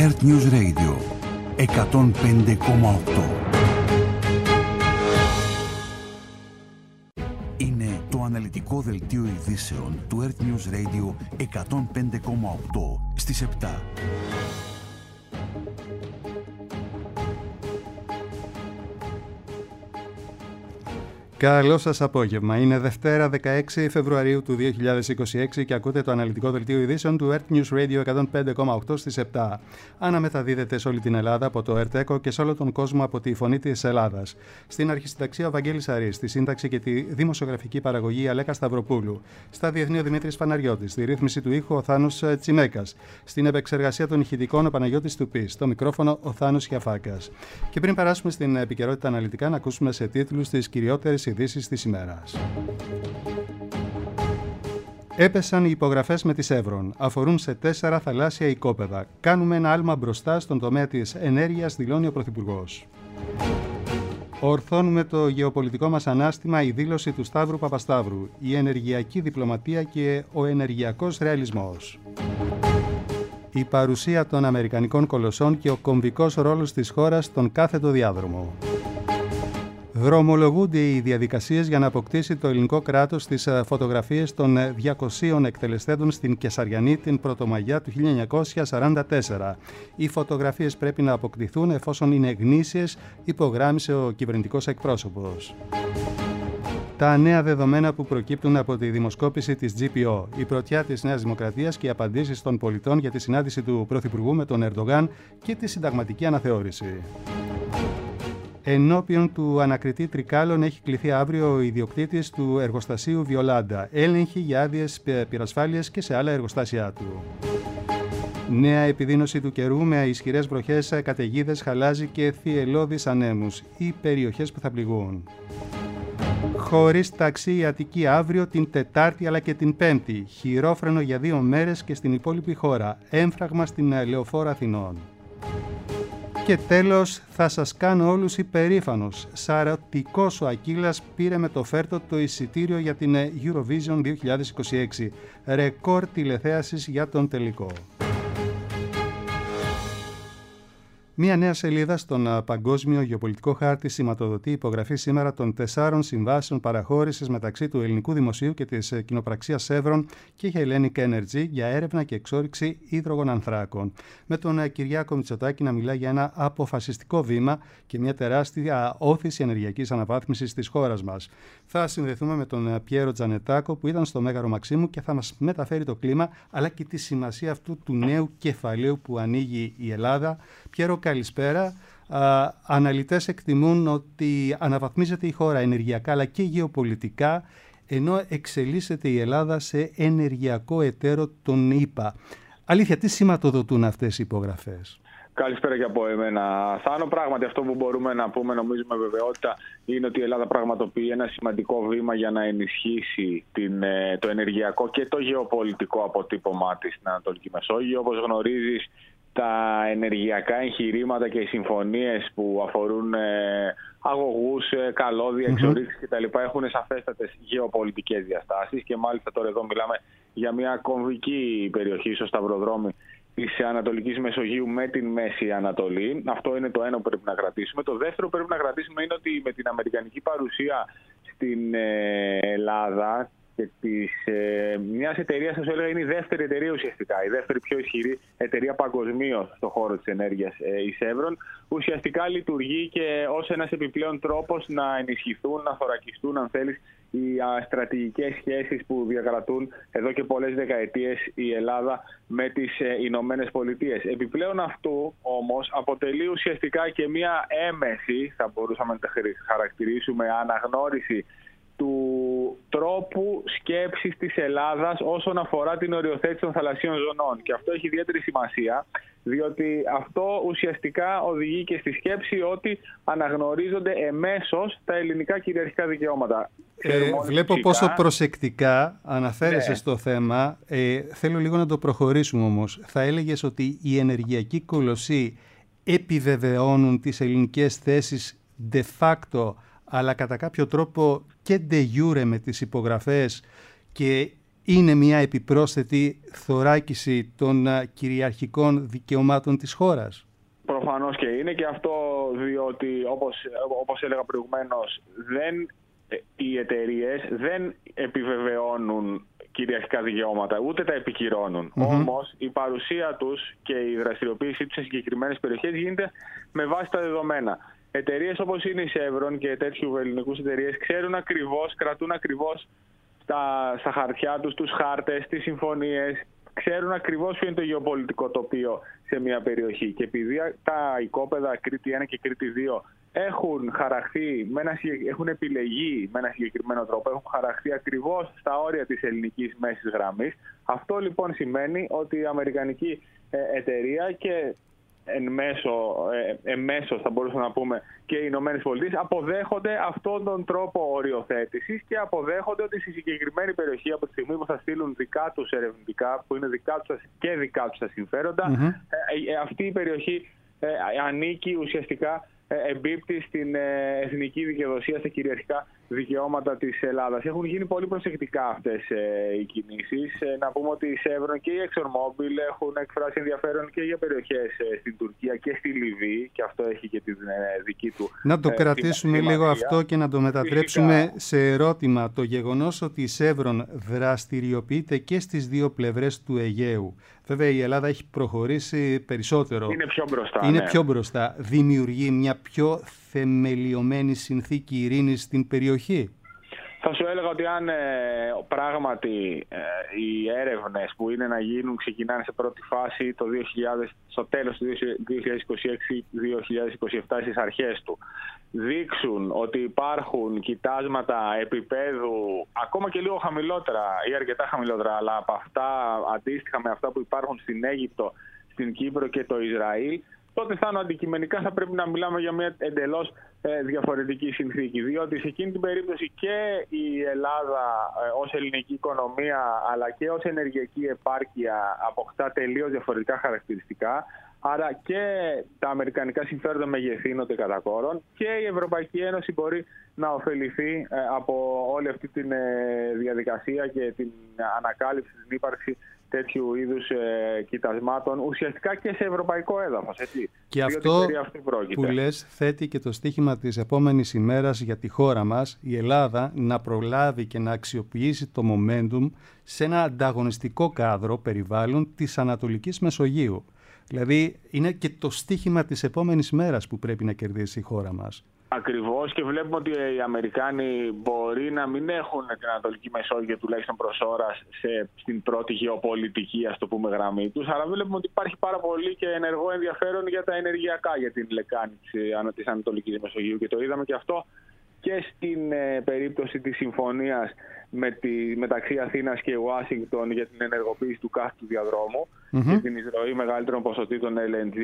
Earth News Radio 105,8. Είναι το αναλυτικό δελτίο ειδήσεων του Earth News Radio 105,8 στις 7. Καλό σας απόγευμα. Είναι Δευτέρα 16 Φεβρουαρίου του 2026 και ακούτε το αναλυτικό δελτίο ειδήσεων του Earth News Radio 105,8 στις 7. Αναμεταδίδεται σε όλη την Ελλάδα από το Earth και σε όλο τον κόσμο από τη Φωνή της Ελλάδας. Στην αρχισυνταξία ο Βαγγέλης Αρής, στη σύνταξη και τη δημοσιογραφική παραγωγή η Αλέκα Σταυροπούλου. Στα διεθνή ο Δημήτρης Φαναριώτης, στη ρύθμιση του ήχου ο Θάνος Τσιμέκας. Στην επεξεργασία των ηχητικών ο Παναγιώτης Τουπής. Στο μικρόφωνο ο Θάνος Χιαφάκας. Και πριν περάσουμε στην επικαιρότητα αναλυτικά, να ακούσουμε σε τίτλους τις κυριότερες ειδήσεις της ημέρας. Έπεσαν οι υπογραφές με τη Σεύρον. Αφορούν σε 4 θαλάσσια οικόπεδα. Κάνουμε ένα άλμα μπροστά στον τομέα της ενέργειας, δηλώνει ο Πρωθυπουργός. Ορθώνουμε το γεωπολιτικό μας ανάστημα, η δήλωση του Σταύρου Παπασταύρου, η ενεργειακή διπλωματία και ο ενεργειακός ρεαλισμός. Η παρουσία των αμερικανικών κολοσσών και ο κομβικός ρόλος της χώρας στον κάθετο διάδρομο. Δρομολογούνται οι διαδικασίες για να αποκτήσει το ελληνικό κράτος τις φωτογραφίες των 200 εκτελεστέντων στην Κεσαριανή την Πρωτομαγιά του 1944. Οι φωτογραφίες πρέπει να αποκτηθούν εφόσον είναι γνήσιες, υπογράμμισε ο κυβερνητικός εκπρόσωπος. Τα νέα δεδομένα που προκύπτουν από τη δημοσκόπηση της GPO, η πρωτιά της Νέας Δημοκρατίας και οι απαντήσεις των πολιτών για τη συνάντηση του Πρωθυπουργού με τον Ερντογάν και τη συνταγματική αναθεώρηση. Ενώπιον του ανακριτή Τρικάλων έχει κληθεί αύριο ο ιδιοκτήτης του εργοστασίου Βιολάντα. Έλεγχοι για άδειες πυρασφάλειας και σε άλλα εργοστάσια του. Νέα επιδείνωση του καιρού με ισχυρές βροχές, καταιγίδες, χαλάζι και θυελλώδεις ανέμους. Οι περιοχές που θα πληγούν. Χωρίς ταξί η Αττική αύριο, την Τετάρτη αλλά και την Πέμπτη. Χειρόφρενο για 2 μέρες και στην υπόλοιπη χώρα. Έμφραγμα στην Λεωφόρο Αθηνών. Και τέλος, θα σας κάνω όλους υπερήφανος. Σαρωτικός ο Ακύλας πήρε με το φέρτο το εισιτήριο για την Eurovision 2026. Ρεκόρ τηλεθέασης για τον τελικό. Μία νέα σελίδα στον Παγκόσμιο Γεωπολιτικό Χάρτη σηματοδοτεί υπογραφή σήμερα των 4 συμβάσεων παραχώρησης μεταξύ του ελληνικού δημοσίου και της κοινοπραξίας Σεύρον και Hellenic Energy για έρευνα και εξόρυξη υδρογονανθράκων. Με τον Κυριάκο Μητσοτάκη να μιλά για ένα αποφασιστικό βήμα και μια τεράστια όθηση ενεργειακής αναβάθμισης της χώρας μας. Θα συνδεθούμε με τον Πιέρο Τζανετάκο που ήταν στο Μέγαρο Μαξίμου και θα μας μεταφέρει το κλίμα αλλά και τη σημασία αυτού του νέου κεφαλαίου που ανοίγει η Ελλάδα. Πιέρο, καλησπέρα. Αναλυτές εκτιμούν ότι αναβαθμίζεται η χώρα ενεργειακά αλλά και γεωπολιτικά, ενώ εξελίσσεται η Ελλάδα σε ενεργειακό εταίρο των ΗΠΑ. Αλήθεια, τι σηματοδοτούν αυτές οι υπογραφές? Καλησπέρα και από εμένα. Θάνο, πράγματι αυτό που μπορούμε να πούμε, νομίζουμε βεβαιότητα, είναι ότι η Ελλάδα πραγματοποιεί ένα σημαντικό βήμα για να ενισχύσει το ενεργειακό και το γεωπολιτικό αποτύπωμά της στην Ανατολική Μεσόγειο. Όπως γνωρίζεις, τα ενεργειακά εγχειρήματα και οι συμφωνίες που αφορούν αγωγούς, καλώδια, εξορίξεις κτλ. Έχουν σαφέστατες γεωπολιτικές διαστάσεις και μάλιστα τώρα εδώ μιλάμε για μια κομβική περιοχή στο σταυροδρόμι της Ανατολικής Μεσογείου με την Μέση Ανατολή. Αυτό είναι το ένα που πρέπει να κρατήσουμε. Το δεύτερο που πρέπει να κρατήσουμε είναι ότι με την αμερικανική παρουσία στην Ελλάδα και μιας εταιρείας, θα σου έλεγα, είναι η δεύτερη εταιρεία ουσιαστικά, η δεύτερη πιο ισχυρή εταιρεία παγκοσμίως στον χώρο της ενέργειας, η Σεύρον, ουσιαστικά λειτουργεί και ως ένας επιπλέον τρόπος να ενισχυθούν, να θωρακιστούν, αν θέλεις, οι στρατηγικές σχέσεις που διακρατούν εδώ και πολλές δεκαετίες η Ελλάδα με τις Ηνωμένες Πολιτείες. Επιπλέον αυτού όμως αποτελεί ουσιαστικά και μια έμεση, θα μπορούσαμε να τα χαρακτηρίσουμε, αναγνώριση του τρόπου σκέψης της Ελλάδας όσον αφορά την οριοθέτηση των θαλασσίων ζωνών. Και αυτό έχει ιδιαίτερη σημασία, διότι αυτό ουσιαστικά οδηγεί και στη σκέψη ότι αναγνωρίζονται εμέσως τα ελληνικά κυριαρχικά δικαιώματα. Βλέπω φυσικά πόσο προσεκτικά αναφέρεσαι στο θέμα. Θέλω λίγο να το προχωρήσουμε όμως. Θα έλεγες ότι οι ενεργειακοί κολοσσοί επιβεβαιώνουν τις ελληνικές θέσεις de facto, αλλά κατά κάποιο τρόπο και de jure με τις υπογραφές, και είναι μια επιπρόσθετη θωράκιση των κυριαρχικών δικαιωμάτων της χώρας? Προφανώς και είναι, και αυτό διότι όπως έλεγα προηγουμένως, οι εταιρείες δεν επιβεβαιώνουν κυριαρχικά δικαιώματα, ούτε τα επικυρώνουν. Όμως η παρουσία τους και η δραστηριοποίησή τους σε συγκεκριμένες περιοχές γίνεται με βάση τα δεδομένα. Εταιρείες όπως είναι η Chevron και τέτοιου ελληνικούς εταιρείες κρατούν ακριβώς στα χαρτιά τους τους χάρτες, τις συμφωνίες, ξέρουν ακριβώς ποιο είναι το γεωπολιτικό τοπίο σε μια περιοχή. Και επειδή τα οικόπεδα Κρήτη 1 και Κρήτη 2 έχουν χαραχθεί, έχουν επιλεγεί με ένα συγκεκριμένο τρόπο, έχουν χαραχθεί ακριβώς στα όρια της ελληνικής μέσης γραμμής, αυτό λοιπόν σημαίνει ότι η αμερικανική εταιρεία και εμέσως θα μπορούσαμε να πούμε και οι Ηνωμένες Πολιτείες αποδέχονται αυτόν τον τρόπο οριοθέτησης και αποδέχονται ότι στη συγκεκριμένη περιοχή, από τη στιγμή που θα στείλουν δικά τους ερευνητικά, που είναι δικά τους τα συμφέροντα, αυτή η περιοχή ανήκει ουσιαστικά, εμπίπτει στην εθνική δικαιοδοσία, στα κυριαρχικά δικαιώματα της Ελλάδας. Έχουν γίνει πολύ προσεκτικά αυτές οι κινήσεις. Να πούμε ότι η Chevron και η ExxonMobil έχουν εκφράσει ενδιαφέρον και για περιοχές στην Τουρκία και στη Λιβύη, και αυτό έχει και τη δική του. Να το κρατήσουμε λίγο αυτό και να το μετατρέψουμε σε ερώτημα. Το γεγονός ότι η Chevron δραστηριοποιείται και στις δύο πλευρές του Αιγαίου. Βέβαια η Ελλάδα έχει προχωρήσει περισσότερο. Είναι πιο μπροστά. Δημιουργεί μια πιο θεμελιωμένη συνθήκη ειρήνης στην περιοχή. Θα σου έλεγα ότι αν πράγματι οι έρευνες που είναι να γίνουν ξεκινάνε σε πρώτη φάση στο τέλος του 2026-2027, στις αρχές του, δείξουν ότι υπάρχουν κοιτάσματα επίπεδου ακόμα και λίγο χαμηλότερα ή αρκετά χαμηλότερα, αλλά από αυτά, αντίστοιχα με αυτά που υπάρχουν στην Αίγυπτο, στην Κύπρο και το Ισραήλ, τότε αντικειμενικά θα πρέπει να μιλάμε για μια εντελώς διαφορετική συνθήκη. Διότι σε εκείνη την περίπτωση και η Ελλάδα ως ελληνική οικονομία, αλλά και ως ενεργειακή επάρκεια, αποκτά τελείως διαφορετικά χαρακτηριστικά. Άρα και τα αμερικανικά συμφέροντα μεγεθύνονται κατά κόρον και η Ευρωπαϊκή Ένωση μπορεί να ωφεληθεί από όλη αυτή τη διαδικασία και την ανακάλυψη, την ύπαρξη τέτοιου είδους κοιτασμάτων ουσιαστικά και σε ευρωπαϊκό έδαφος. Έτσι. Και αυτό που λες θέτει και το στίχημα της επόμενης ημέρας για τη χώρα μας, η Ελλάδα να προλάβει και να αξιοποιήσει το momentum σε ένα ανταγωνιστικό κάδρο περιβάλλον της Ανατολικής Μεσογείου. Δηλαδή είναι και το στίχημα της επόμενης ημέρας που πρέπει να κερδίσει η χώρα μας. Ακριβώς, και βλέπουμε ότι οι Αμερικάνοι μπορεί να μην έχουν την Ανατολική Μεσόγειο τουλάχιστον προς ώρας στην πρώτη γεωπολιτική, ας το πούμε, γραμμή τους, αλλά βλέπουμε ότι υπάρχει πάρα πολύ και ενεργό ενδιαφέρον για τα ενεργειακά, για την λεκάνη της Ανατολικής Μεσογείου, και το είδαμε και αυτό και στην περίπτωση της συμφωνίας μεταξύ Αθήνας και Ουάσιγκτον για την ενεργοποίηση του κάστου διαδρόμου και την εισρωή μεγαλύτερων ποσοτήτων LNG,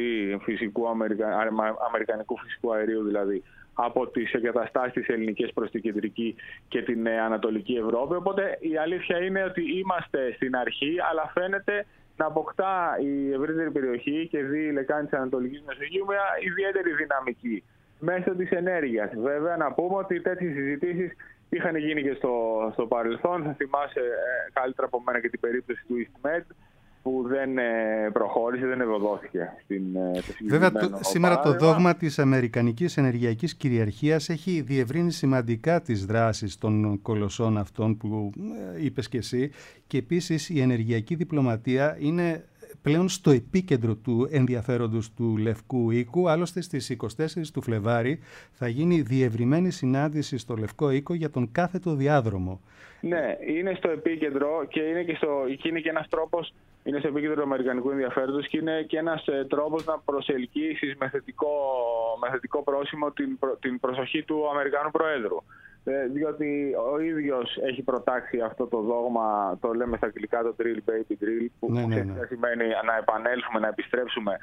αμερικανικού φυσικού αερίου δηλαδή, από τις εγκαταστάσεις της ελληνικές προς την κεντρική και την ανατολική Ευρώπη. Οπότε η αλήθεια είναι ότι είμαστε στην αρχή, αλλά φαίνεται να αποκτά η ευρύτερη περιοχή και η λεκάνη της Ανατολικής Μεσογείου μια ιδιαίτερη δυναμική μέσω της ενέργειας. Βέβαια, να πούμε ότι τέτοιες συζητήσεις είχαν γίνει και στο παρελθόν. Θα θυμάσαι καλύτερα από μένα και την περίπτωση του EastMed, που δεν προχώρησε, δεν ευωδόθηκε. Βέβαια, σήμερα το δόγμα της αμερικανικής ενεργειακής κυριαρχίας έχει διευρύνει σημαντικά τις δράσεις των κολοσσών αυτών που είπες και εσύ, και επίσης η ενεργειακή διπλωματία είναι πλέον στο επίκεντρο του ενδιαφέροντος του Λευκού Οίκου. Άλλωστε στις 24 του Φλεβάρι θα γίνει διευρυμένη συνάντηση στο Λευκό Οίκο για τον κάθετο διάδρομο. Ναι, είναι στο επίκεντρο και είναι και ένας τρόπος, είναι στο επίκεντρο του αμερικανικού ενδιαφέροντος και είναι και ένας τρόπος να προσελκύσεις με θετικό πρόσημο την προσοχή του Αμερικανού Προέδρου. Διότι ο ίδιος έχει προτάξει αυτό το δόγμα, το λέμε στα αγγλικά το drill baby drill, που σημαίνει να επανέλθουμε, να επιστρέψουμε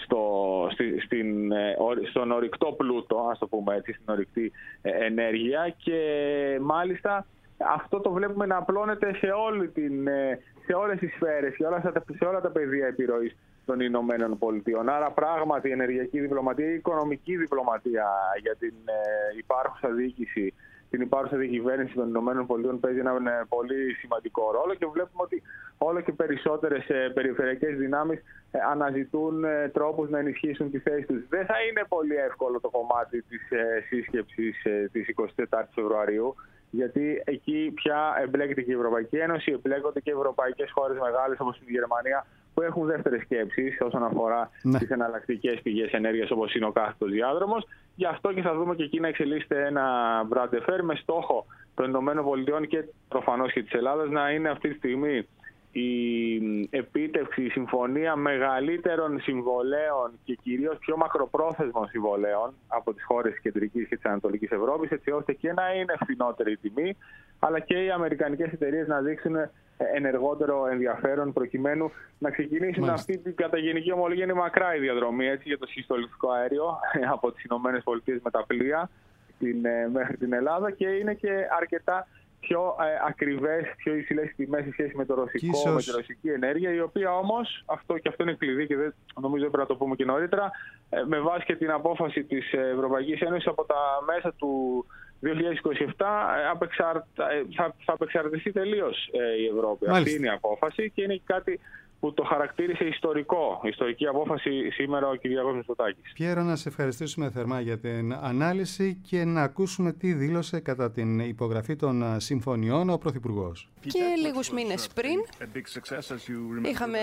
στον ορυκτό πλούτο, ας το πούμε έτσι, στην ορυκτή ενέργεια, και μάλιστα αυτό το βλέπουμε να απλώνεται σε όλες τις σφαίρες, σε όλα τα πεδία επιρροής των Ηνωμένων Πολιτειών. Άρα πράγματι η ενεργειακή διπλωματία, η οικονομική διπλωματία για την υπάρχουσα διοίκηση την υπάρχουσα διακυβέρνηση των ΗΠΑ παίζει έναν πολύ σημαντικό ρόλο και βλέπουμε ότι όλο και περισσότερες περιφερειακές δυνάμεις αναζητούν τρόπους να ενισχύσουν τη θέση τους. Δεν θα είναι πολύ εύκολο το κομμάτι της σύσκεψης της 24 Φεβρουαρίου, γιατί εκεί πια εμπλέκεται και η Ευρωπαϊκή Ένωση, εμπλέκονται και ευρωπαϊκές χώρες μεγάλες όπως η Γερμανία, που έχουν δεύτερες σκέψεις όσον αφορά τις εναλλακτικές πηγές ενέργειας όπως είναι ο κάθετος διάδρομος. Γι' αυτό και θα δούμε και εκεί να εξελίσσεται ένα bras de fer με στόχο των ΗΠΑ και προφανώς και της Ελλάδας να είναι αυτή τη στιγμή η επίτευξη, η συμφωνία μεγαλύτερων συμβολέων και κυρίως πιο μακροπρόθεσμων συμβολέων από τις χώρες της Κεντρικής και της Ανατολικής Ευρώπης, έτσι ώστε και να είναι φθηνότερη η τιμή, αλλά και οι αμερικανικές εταιρείες να δείξουν ενεργότερο ενδιαφέρον προκειμένου να ξεκινήσουν αυτή την κατά γενική ομολογία. Είναι μακρά η διαδρομή έτσι, για το σχιστολιθικό αέριο από τις ΗΠΑ με τα πλοία μέχρι την Ελλάδα και είναι και αρκετά πιο ακριβές, πιο υψηλές τιμές σε σχέση με το ρωσικό, με τη ρωσική ενέργεια, η οποία όμως, αυτό είναι κλειδί και νομίζω πρέπει να το πούμε και νωρίτερα, με βάση και την απόφαση της Ευρωπαϊκής Ένωσης από τα μέσα του 2027 θα απεξαρτηθεί τελείως η Ευρώπη. Μάλιστα. Αυτή είναι η απόφαση και είναι κάτι που το χαρακτήρισε ιστορική απόφαση σήμερα ο Κυριάκος Μητσοτάκης. Πιέρο, να σε ευχαριστήσουμε θερμά για την ανάλυση και να ακούσουμε τι δήλωσε κατά την υπογραφή των συμφωνιών ο Πρωθυπουργός. Και λίγους μήνες πριν είχαμε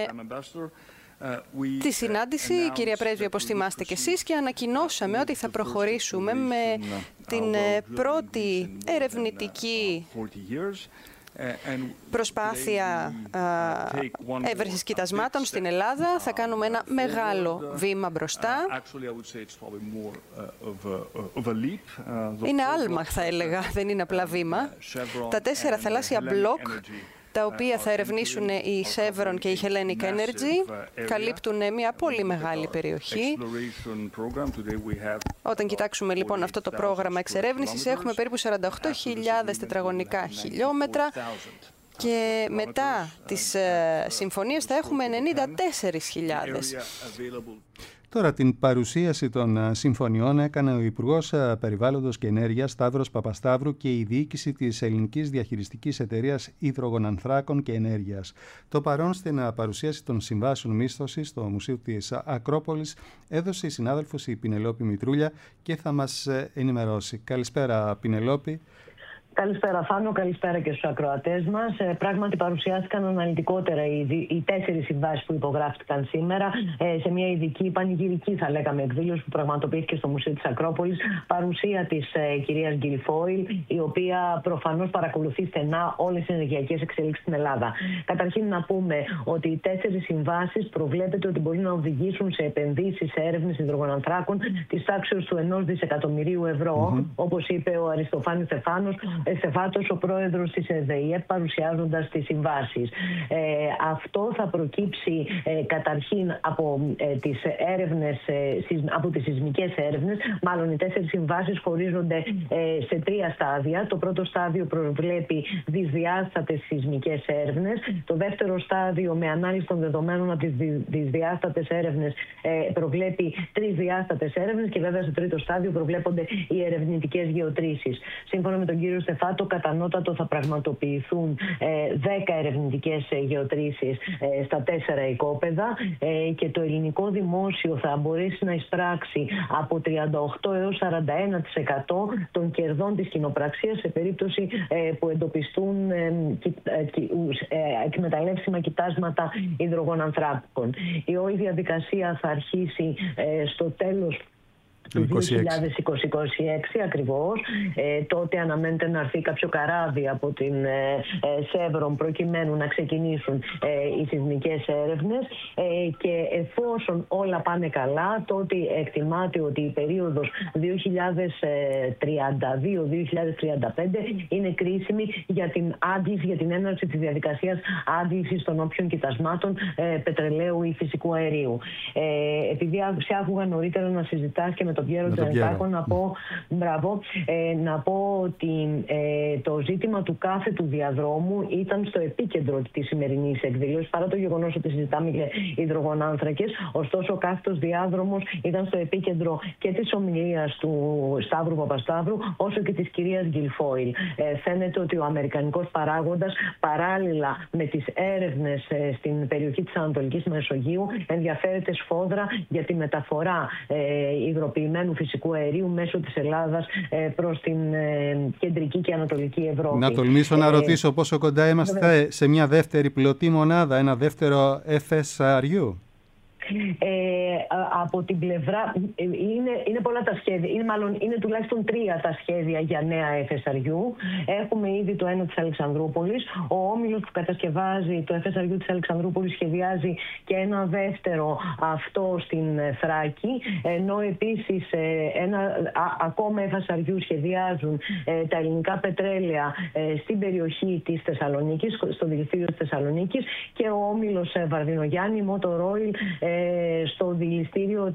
τη συνάντηση, κυρία Πρέσβη, όπως θυμάστε κι εσείς, και ανακοινώσαμε ότι θα προχωρήσουμε με την πρώτη ερευνητική προσπάθεια έβρεσης κοιτασμάτων στην Ελλάδα. Θα κάνουμε ένα μεγάλο βήμα μπροστά. Είναι άλμα, θα έλεγα, δεν είναι απλά βήμα. Τα 4 θαλάσσια μπλοκ, τα οποία θα ερευνήσουν η Chevron και η Hellenic Energy, καλύπτουν μια πολύ μεγάλη περιοχή. Όταν κοιτάξουμε λοιπόν αυτό το πρόγραμμα εξερεύνησης, έχουμε περίπου 48.000 τετραγωνικά χιλιόμετρα και μετά τις συμφωνίες θα έχουμε 94.000. Τώρα την παρουσίαση των συμφωνιών έκανε ο Υπουργός Περιβάλλοντος και Ενέργειας Σταύρος Παπασταύρου και η διοίκηση της Ελληνικής Διαχειριστικής Εταιρείας Υδρογονανθράκων και Ενέργειας. Το παρόν στην παρουσίαση των συμβάσεων μίσθωσης στο Μουσείο της Ακρόπολης έδωσε η συνάδελφος η Πινελόπη Μητρούλια και θα μας ενημερώσει. Καλησπέρα, Πινελόπη. Καλησπέρα Θάνο, καλησπέρα και στους ακροατές μας. Πράγματι παρουσιάστηκαν αναλυτικότερα οι 4 συμβάσεις που υπογράφτηκαν σήμερα σε μια ειδική πανηγυρική, θα λέγαμε, εκδήλωση που πραγματοποιήθηκε στο Μουσείο της Ακρόπολης. Παρουσία της κυρίας Γκυριφόιλ, η οποία προφανώς παρακολουθεί στενά όλες τις ενεργειακές εξελίξεις στην Ελλάδα. Καταρχήν να πούμε ότι οι 4 συμβάσεις προβλέπεται ότι μπορεί να οδηγήσουν σε επενδύσεις σε έρευνες υδρογονανθράκων της τάξης του 1 δισεκατομμυρίου ευρώ, όπως είπε ο Αριστοφάνης Στεφάτος, ο πρόεδρος της ΕΔΕΙΕΠ, παρουσιάζοντας τις συμβάσεις. Αυτό θα προκύψει καταρχήν από τις έρευνες, από τις σεισμικές έρευνες. Μάλλον οι 4 συμβάσεις χωρίζονται σε 3 στάδια. Το πρώτο στάδιο προβλέπει δυσδιάστατες σεισμικές έρευνες. Το δεύτερο στάδιο, με ανάλυση των δεδομένων από τις δυσδιάστατες έρευνες, προβλέπει 3 διάστατες έρευνες και βέβαια στο τρίτο στάδιο προβλέπονται οι ερευνητικές γεωτρήσεις. Σύμφωνα με τον κύριο Στεφάτο, κατά νότατο θα πραγματοποιηθούν 10 ερευνητικές γεωτρήσεις στα 4 οικόπεδα και το ελληνικό δημόσιο θα μπορέσει να εισπράξει από 38% έως 41% των κερδών της κοινοπραξίας σε περίπτωση που εντοπιστούν εκμεταλλεύσιμα κοιτάσματα υδρογονανθράκων. Η όλη διαδικασία θα αρχίσει στο τέλος του 2026 ακριβώς. Τότε αναμένεται να έρθει κάποιο καράβι από την Chevron προκειμένου να ξεκινήσουν οι σεισμικές έρευνες και εφόσον όλα πάνε καλά, τότε εκτιμάται ότι η περίοδος 2032-2035 είναι κρίσιμη για την άντληση, για την έναρξη της διαδικασίας άντλησης των όποιων κοιτασμάτων πετρελαίου ή φυσικού αερίου. Επειδή άκουγα νωρίτερα να συζητάς και με τον Πιέρο Τζανετάκο, να πω ότι το ζήτημα του κάθετου διαδρόμου ήταν στο επίκεντρο της σημερινής εκδήλωσης, παρά το γεγονός ότι συζητάμε για υδρογονάνθρακες. Ωστόσο, ο κάθετος διάδρομος ήταν στο επίκεντρο και της ομιλίας του Σταύρου Παπασταύρου, όσο και της κυρίας Γκιλφόιλ. Φαίνεται ότι ο αμερικανικός παράγοντας, παράλληλα με τις έρευνες στην περιοχή της Ανατολικής Μεσογείου, ενδιαφέρεται σφόδρα για τη μεταφορά υγροποιημένου φυσικού αερίου μέσω της Ελλάδας προς την κεντρική και ανατολική Ευρώπη. Να τολμήσω να ρωτήσω πόσο κοντά είμαστε σε μια δεύτερη πλωτή μονάδα, ένα δεύτερο FSRU. Από την πλευρά είναι πολλά τα σχέδια, είναι τουλάχιστον 3 τα σχέδια για νέα FSRU. Έχουμε ήδη το ένα της Αλεξανδρούπολης. Ο όμιλος που κατασκευάζει το FSRU της Αλεξανδρούπολης σχεδιάζει και ένα δεύτερο, αυτό στην Θράκη, ενώ επίσης ένα ακόμα FSRU σχεδιάζουν τα ελληνικά πετρέλαια στην περιοχή της Θεσσαλονίκης, στο δηληστήριο της Θεσσαλονίκης, και ο όμιλος Βαρδινογιάννη, Motor Oil, στο δηληστήριο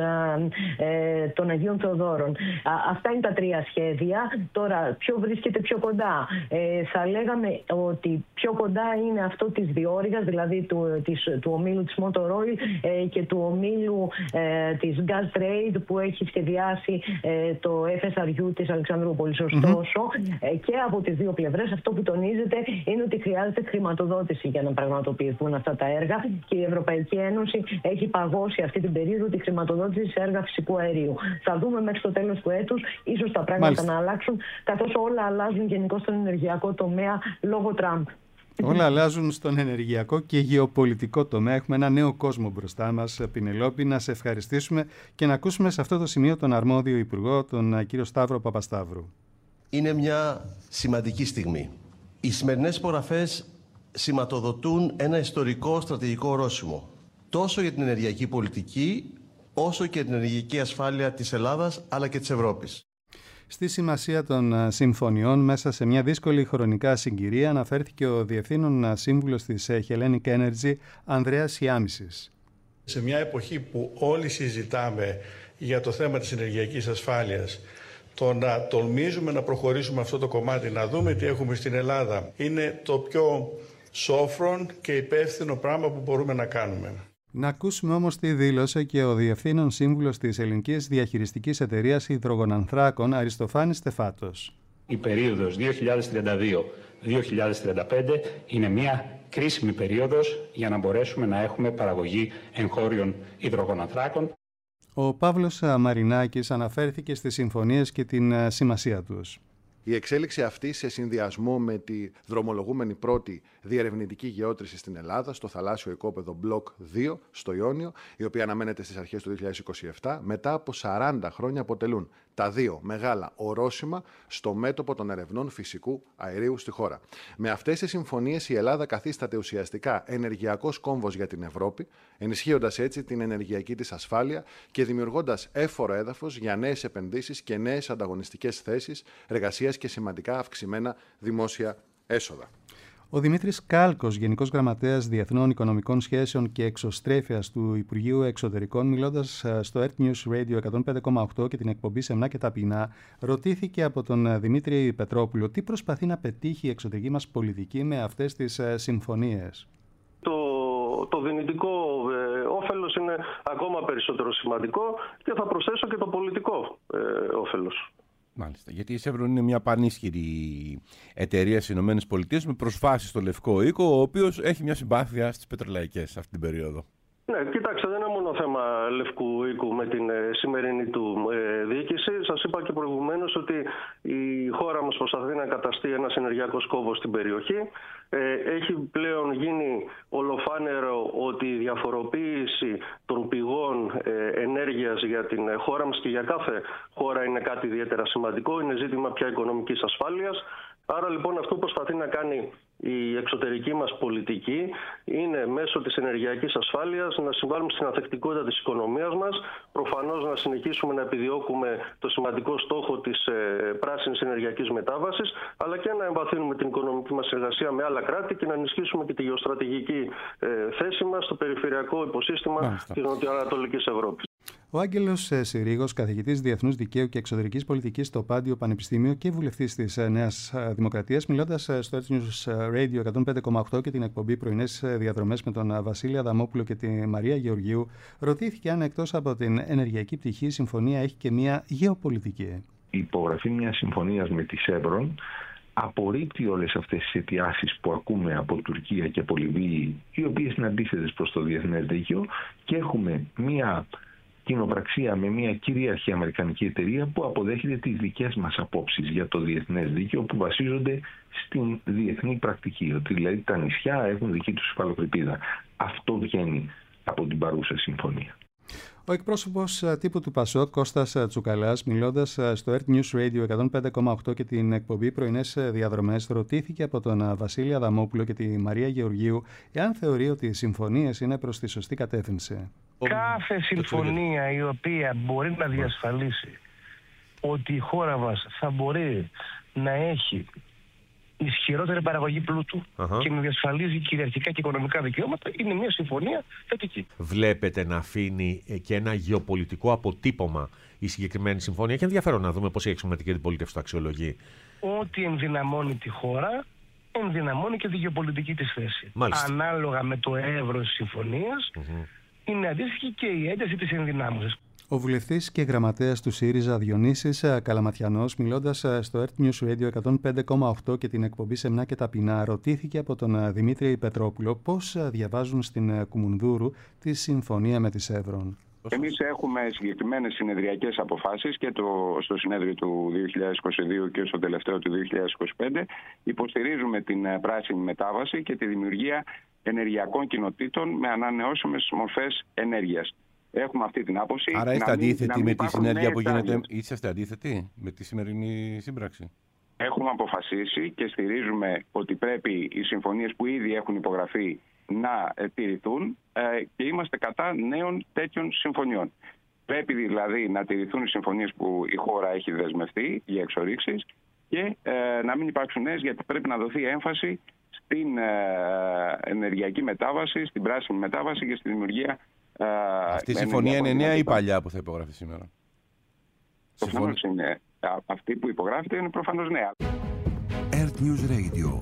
των Αγίων Θεοδόρων. Αυτά είναι τα 3 σχέδια. Τώρα, ποιο βρίσκεται πιο κοντά? Θα λέγαμε ότι πιο κοντά είναι αυτό της διόρυγας, δηλαδή του ομίλου της Motor Oil και του ομίλου της Gas Trade, που έχει σχεδιάσει το FSRU της Αλεξανδρούπολης. Ωστόσο, και από τις 2 πλευρές αυτό που τονίζεται είναι ότι χρειάζεται χρηματοδότηση για να πραγματοποιηθούν αυτά τα έργα, και η Ευρωπαϊκή Ένωση έχει παγώσει αυτή την περίοδο τη χρηματοδότηση σε έργα φυσικού αερίου. Θα δούμε μέχρι το τέλος του έτους, ίσως τα πράγματα να αλλάξουν, καθώς όλα αλλάζουν γενικώς στον ενεργειακό τομέα λόγω Τραμπ. Όλα αλλάζουν στον ενεργειακό και γεωπολιτικό τομέα. Έχουμε ένα νέο κόσμο μπροστά μας. Πινελόπη, να σε ευχαριστήσουμε και να ακούσουμε σε αυτό το σημείο τον αρμόδιο υπουργό, τον κύριο Σταύρο Παπασταύρου. Είναι μια σημαντική στιγμή. Οι σημερινές υπογραφές σηματοδοτούν ένα ιστορικό στρατηγικό ορόσημο, τόσο για την ενεργειακή πολιτική, όσο και την ενεργειακή ασφάλεια της Ελλάδας, αλλά και της Ευρώπης. Στη σημασία των συμφωνιών μέσα σε μια δύσκολη χρονικά συγκυρία αναφέρθηκε ο Διευθύνων Σύμβουλος της Hellenic Energy, Ανδρέας Ιάμισης. Σε μια εποχή που όλοι συζητάμε για το θέμα της ενεργειακής ασφάλειας, το να τολμήσουμε να προχωρήσουμε αυτό το κομμάτι, να δούμε τι έχουμε στην Ελλάδα, είναι το πιο σόφρον και υπεύθυνο πράγμα που μπορούμε να κάνουμε. Να ακούσουμε όμως τι δήλωσε και ο Διευθύνων Σύμβουλος της Ελληνικής Διαχειριστικής Εταιρείας Υδρογονανθράκων, Αριστοφάνης Στεφάτος. Η περίοδος 2032-2035 είναι μια κρίσιμη περίοδος για να μπορέσουμε να έχουμε παραγωγή εγχώριων υδρογονανθράκων. Ο Παύλος Μαρινάκης αναφέρθηκε στις συμφωνίες και την σημασία τους. Η εξέλιξη αυτή, σε συνδυασμό με τη δρομολογούμενη πρώτη διερευνητική γεώτρηση στην Ελλάδα, στο θαλάσσιο οικόπεδο Block 2, στο Ιόνιο, η οποία αναμένεται στις αρχές του 2027, μετά από 40 χρόνια αποτελούν τα 2 μεγάλα ορόσημα στο μέτωπο των ερευνών φυσικού αερίου στη χώρα. Με αυτές τις συμφωνίες η Ελλάδα καθίσταται ουσιαστικά ενεργειακός κόμβος για την Ευρώπη, ενισχύοντας έτσι την ενεργειακή της ασφάλεια και δημιουργώντας έφορο έδαφος για νέες επενδύσεις και νέες ανταγωνιστικές θέσεις εργασίας και σημαντικά αυξημένα δημόσια έσοδα. Ο Δημήτρης Κάλκος, Γενικός Γραμματέας Διεθνών Οικονομικών Σχέσεων και Εξωστρέφειας του Υπουργείου Εξωτερικών, μιλώντας στο Earth News Radio 105,8 και την εκπομπή Σεμνά και Ταπεινά, ρωτήθηκε από τον Δημήτρη Πετρόπουλο τι προσπαθεί να πετύχει η εξωτερική μας πολιτική με αυτές τις συμφωνίες. Το δυνητικό όφελος είναι ακόμα περισσότερο σημαντικό και θα προσθέσω και το πολιτικό όφελος. Μάλιστα, γιατί η Chevron είναι μια πανίσχυρη εταιρεία στις ΗΠΑ με προσβάσεις στο Λευκό Οίκο, ο οποίος έχει μια συμπάθεια στις πετρελαϊκές αυτή την περίοδο. Ναι, κοιτάξτε, δεν είναι μόνο θέμα Λευκού Οίκου με την σημερινή του διοίκηση. Σας είπα και προηγουμένως ότι η χώρα μας προσπαθεί να καταστεί ένας ενεργειακός κόμβος στην περιοχή. Έχει πλέον γίνει ολοφάνερο ότι η διαφοροποίηση των πηγών ενέργειας για την χώρα μας και για κάθε χώρα είναι κάτι ιδιαίτερα σημαντικό. Είναι ζήτημα πια οικονομικής ασφάλειας. Άρα λοιπόν αυτό που προσπαθεί να κάνει η εξωτερική μας πολιτική είναι μέσω της ενεργειακής ασφάλειας να συμβάλλουμε στην ανθεκτικότητα της οικονομίας μας, προφανώς να συνεχίσουμε να επιδιώκουμε το σημαντικό στόχο της πράσινης ενεργειακής μετάβασης, αλλά και να εμβαθύνουμε την οικονομική μας εργασία με άλλα κράτη και να ενισχύσουμε και τη γεωστρατηγική θέση μας στο περιφερειακό υποσύστημα της Νοτιοανατολικής Ευρώπης. Ο Άγγελος Συρίγος, καθηγητής Διεθνούς Δικαίου και Εξωτερικής Πολιτικής στο Πάντιο Πανεπιστήμιο και βουλευτής της Νέας Δημοκρατίας, μιλώντας στο Earth News Radio 105,8 και την εκπομπή Πρωινές Διαδρομές με τον Βασίλη Αδαμόπουλο και τη Μαρία Γεωργίου, ρωτήθηκε αν εκτός από την ενεργειακή πτυχή η συμφωνία έχει και μια γεωπολιτική. Η υπογραφή μιας συμφωνίας με τη Σέβρον απορρίπτει όλες αυτές τις αιτιάσεις που ακούμε από Τουρκία και από Λιβύη, οι οποίες είναι αντίθετες προς το διεθνές δίκαιο, και έχουμε μια κοινοπραξία με μια κυρίαρχη αμερικανική εταιρεία που αποδέχεται τις δικές μας απόψεις για το διεθνές δίκαιο, που βασίζονται στην διεθνή πρακτική, ότι δηλαδή τα νησιά έχουν δική τους υφαλοκρηπίδα. Αυτό βγαίνει από την παρούσα συμφωνία. Ο εκπρόσωπος τύπου του ΠΑΣΟΚ, Κώστας Τσουκαλάς, μιλώντας στο Earth News Radio 105,8 και την εκπομπή Πρωινές Διαδρομές, ρωτήθηκε από τον Βασίλη Αδαμόπουλο και τη Μαρία Γεωργίου εάν θεωρεί ότι οι συμφωνίες είναι προς τη σωστή κατεύθυνση. Κάθε συμφωνία η οποία μπορεί να διασφαλίσει ότι η χώρα μας θα μπορεί να έχει ισχυρότερη παραγωγή πλούτου και να διασφαλίζει κυριαρχικά και οικονομικά δικαιώματα, είναι μια συμφωνία θετική. Βλέπετε να αφήνει και ένα γεωπολιτικό αποτύπωμα η συγκεκριμένη συμφωνία? Έχει ενδιαφέρον να δούμε πώς η εξωματική αντιπολίτευση το αξιολογεί. Ό,τι ενδυναμώνει τη χώρα, ενδυναμώνει και τη γεωπολιτική της θέση. Μάλιστα. Ανάλογα με το εύρος της συμφωνίας, είναι αντίστοιχη και η ένταση της ενδυνάμωσης. Ο βουλευτής και γραμματέας του ΣΥΡΙΖΑ Διονύσης Καλαματιανός, μιλώντας στο Earth News Radio 105,8 και την εκπομπή Σεμνά και Ταπεινά, ρωτήθηκε από τον Δημήτρη Πετρόπουλο πώς διαβάζουν στην Κουμουνδούρου τη συμφωνία με τη Σέβρον. Εμείς έχουμε συγκεκριμένες συνεδριακές αποφάσεις και στο συνέδριο του 2022 και στο τελευταίο του 2025. Υποστηρίζουμε την πράσινη μετάβαση και τη δημιουργία ενεργειακών κοινοτήτων με ανανεώσιμες μορφές ενέργειας. Έχουμε αυτή την άποψη. Άρα είστε αντίθετοι με τη συνέργεια που γίνεται? Είσαστε αντίθετοι με τη σημερινή σύμπραξη? Έχουμε αποφασίσει και στηρίζουμε ότι πρέπει οι συμφωνίες που ήδη έχουν υπογραφεί να τηρηθούν και είμαστε κατά νέων τέτοιων συμφωνιών. Πρέπει δηλαδή να τηρηθούν οι συμφωνίες που η χώρα έχει δεσμευτεί για εξορίξεις και να μην υπάρξουν νέες, γιατί πρέπει να δοθεί έμφαση στην ενεργειακή μετάβαση, στην πράσινη μετάβαση και στη δημιουργία. Αυτή η συμφωνία είναι νέα ή παλιά που θα υπογραφεί σήμερα? Προφανώς είναι. Αυτή που υπογράφεται είναι προφανώς νέα. Earth News Radio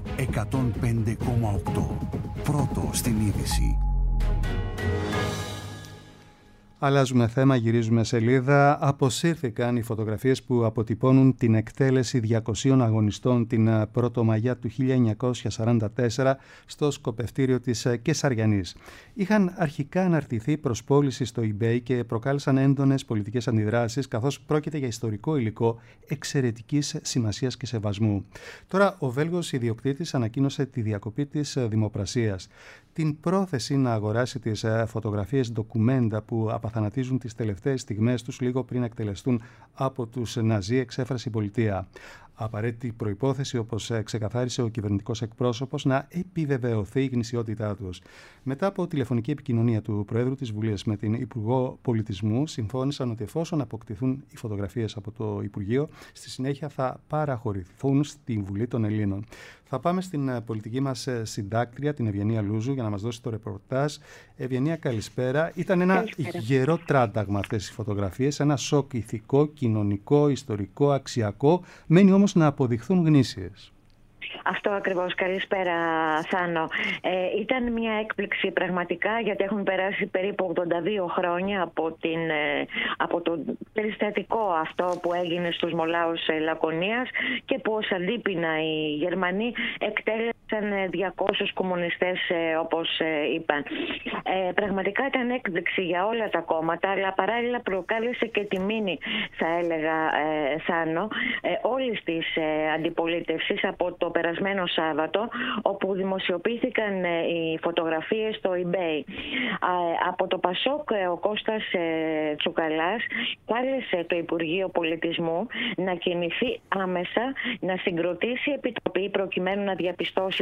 105,8. Πρώτο στην είδηση. Αλλάζουμε θέμα, γυρίζουμε σελίδα. Αποσύρθηκαν οι φωτογραφίες που αποτυπώνουν την εκτέλεση 200 αγωνιστών την Πρωτομαγιά του 1944 στο σκοπευτήριο της Κεσαριανής. Είχαν αρχικά αναρτηθεί προς πώληση στο eBay και προκάλεσαν έντονες πολιτικές αντιδράσεις, καθώς πρόκειται για ιστορικό υλικό εξαιρετικής σημασίας και σεβασμού. Τώρα ο Βέλγος ιδιοκτήτης ανακοίνωσε τη διακοπή της δημοπρασίας. Την πρόθεση να αγοράσει τις φωτογραφίες ντοκουμέντα που απαθανατίζουν τις τελευταίες στιγμές τους λίγο πριν εκτελεστούν από τους Ναζί εξέφρασε η πολιτεία. Απαραίτητη προϋπόθεση, όπως ξεκαθάρισε ο κυβερνητικός εκπρόσωπος, να επιβεβαιωθεί η γνησιότητά τους. Μετά από τηλεφωνική επικοινωνία του Προέδρου της Βουλής με την Υπουργό Πολιτισμού, συμφώνησαν ότι εφόσον αποκτηθούν οι φωτογραφίες από το Υπουργείο, στη συνέχεια θα παραχωρηθούν στην Βουλή των Ελλήνων. Θα πάμε στην πολιτική μας συντάκτρια, την Ευγενία Λούζου, για να μας δώσει το ρεπορτάζ. Ευγενία, καλησπέρα. Ήταν ένα γερό τράνταγμα αυτές οι φωτογραφίες, ένα σοκ ηθικό, κοινωνικό, ιστορικό, αξιακό. Μένει όμως να αποδειχθούν γνήσιες. Αυτό ακριβώς. Καλησπέρα, Θάνο. Ήταν μια έκπληξη πραγματικά, γιατί έχουν περάσει περίπου 82 χρόνια από το περιστατικό αυτό που έγινε στους Μολάους Λακωνίας και που ως αντίπεινα οι Γερμανοί εκτέλεσαν 200 κομμουνιστές, όπως είπαν. Πραγματικά ήταν έκπληξη για όλα τα κόμματα, αλλά παράλληλα προκάλεσε και τη μήνυ, θα έλεγα, Θάνο, όλης της αντιπολίτευσης από το περασμένο Σάββατο, όπου δημοσιοποιήθηκαν οι φωτογραφίες στο eBay. Από το ΠΑΣΟΚ ο Κώστας Τσουκαλάς κάλεσε το Υπουργείο Πολιτισμού να κινηθεί άμεσα, να συγκροτήσει επιτροπή προκειμένου να διαπιστώσει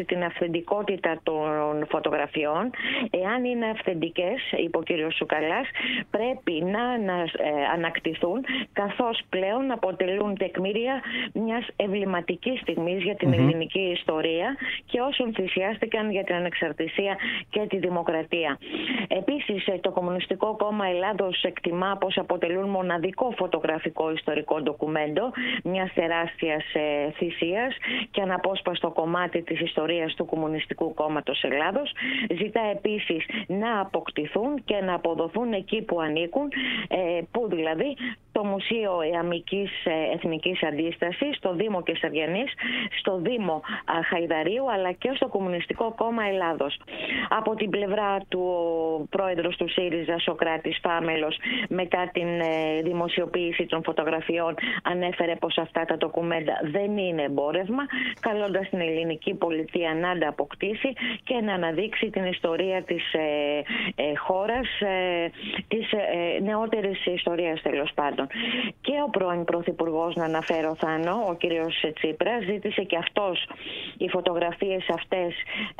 αποδείξει την αυθεντικότητα των φωτογραφιών. Εάν είναι αυθεντικές, είπε ο κ. Σουκαλάς, πρέπει να ανακτηθούν, καθώς πλέον αποτελούν τεκμήρια μιας εμβληματικής στιγμής για την ελληνική ιστορία και όσων θυσιάστηκαν για την ανεξαρτησία και τη δημοκρατία. Επίσης, το Κομμουνιστικό Κόμμα Ελλάδος εκτιμά πως αποτελούν μοναδικό φωτογραφικό ιστορικό ντοκουμέντο μιας τεράστιας θυσίας και αναπόσπαστο κομμάτι της ιστορίας του Κομμουνιστικού Κόμματος Ελλάδος. Ζητά επίσης να αποκτηθούν και να αποδοθούν εκεί που ανήκουν, που δηλαδή το Μουσείο Ιαμικής Εθνικής Αντίστασης, στο Δήμο Κεσαριανής, στο Δήμο Χαϊδαρίου, αλλά και στο Κομμουνιστικό Κόμμα Ελλάδος. Από την πλευρά του, ο πρόεδρος του ΣΥΡΙΖΑ, Σωκράτης Φάμελος, μετά την δημοσιοποίηση των φωτογραφιών, ανέφερε πως αυτά τα ντοκουμέντα δεν είναι εμπόρευμα, καλώντας την ελληνική πολιτεία να τα αποκτήσει και να αναδείξει την ιστορία της χώρας, της νεότερης ιστορίας τέλος πάντων. Και ο πρώην Πρωθυπουργός, να αναφέρω Θάνο, ο κύριος Τσίπρας, ζήτησε και αυτός οι φωτογραφίες αυτές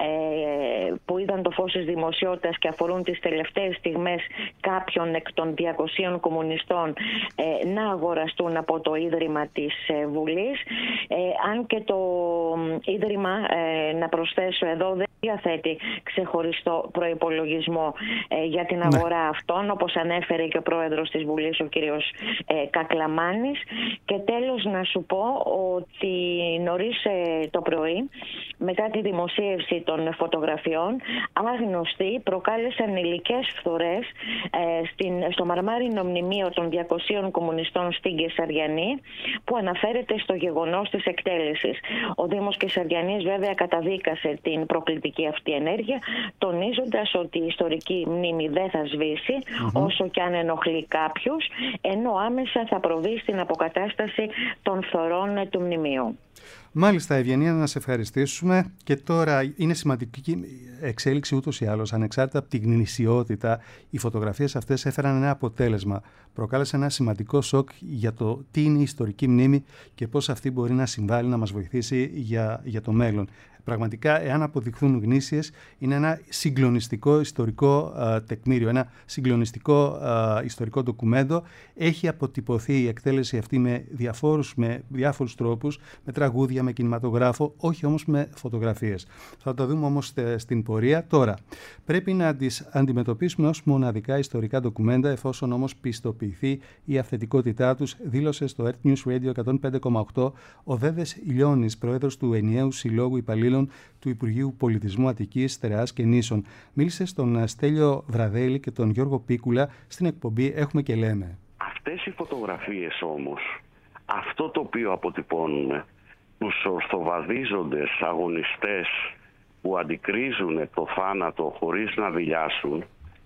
που είδαν το φως της δημοσιότητας και αφορούν τις τελευταίες στιγμές κάποιων εκ των 200 κομμουνιστών να αγοραστούν από το Ίδρυμα της Βουλής. Αν και το Ίδρυμα, να προσθέσω εδώ, δεν διαθέτει ξεχωριστό προϋπολογισμό για την αγορά αυτών, όπως ανέφερε και ο πρόεδρος της Βουλής, ο κύριος Κακλαμάνης. Και τέλος να σου πω ότι νωρίς το πρωί, μετά τη δημοσίευση των φωτογραφιών, άγνωστοι προκάλεσαν υλικές φθορές στο μαρμάρινο μνημείο των 200 κομμουνιστών στην Κεσαριανή, που αναφέρεται στο γεγονός της εκτέλεσης. Ο Δήμος Κεσαριανής βέβαια καταδίκασε την προκλητική αυτή ενέργεια, τονίζοντας ότι η ιστορική μνήμη δεν θα σβήσει όσο και αν ενοχλεί κάποιους, ενώ άμεσα θα προβεί στην αποκατάσταση των φθορών του μνημείου. Μάλιστα, Ευγενία, να σε ευχαριστήσουμε. Και τώρα είναι σημαντική εξέλιξη ούτως ή άλλως, ανεξάρτητα από την γνησιότητα. Οι φωτογραφίες αυτές έφεραν ένα αποτέλεσμα. Προκάλεσαν ένα σημαντικό σοκ για το τι είναι η ιστορική μνήμη και πώς αυτή μπορεί να συμβάλλει, να μας βοηθήσει για το μέλλον. Πραγματικά, εάν αποδειχθούν γνήσιες, είναι ένα συγκλονιστικό ιστορικό τεκμήριο, ένα συγκλονιστικό ιστορικό ντοκουμέντο. Έχει αποτυπωθεί η εκτέλεση αυτή με διάφορους τρόπους, με τραγούδια, με κινηματογράφο, όχι όμως με φωτογραφίες. Θα το δούμε όμως στην πορεία. Τώρα, πρέπει να τις αντιμετωπίσουμε ως μοναδικά ιστορικά ντοκουμέντα, εφόσον όμως πιστοποιηθεί η αυθεντικότητά τους, δήλωσε στο Earth News Radio 105,8 ο Δέδες Ηλιώνης, πρόεδρος του Ενιαίου Συλλόγου Υπαλλήλων του Υπουργείου Πολιτισμού Αττικής, Στερεάς και Νήσων. Μίλησε στον Στέλιο Βραδέλη και τον Γιώργο Πίκουλα στην εκπομπή «Έχουμε και λέμε». Αυτές οι φωτογραφίες όμως, αυτό το οποίο αποτυπώνουν, τους ορθοβαδίζοντες αγωνιστές που αντικρίζουν το θάνατο χωρίς να δειλιάσουν,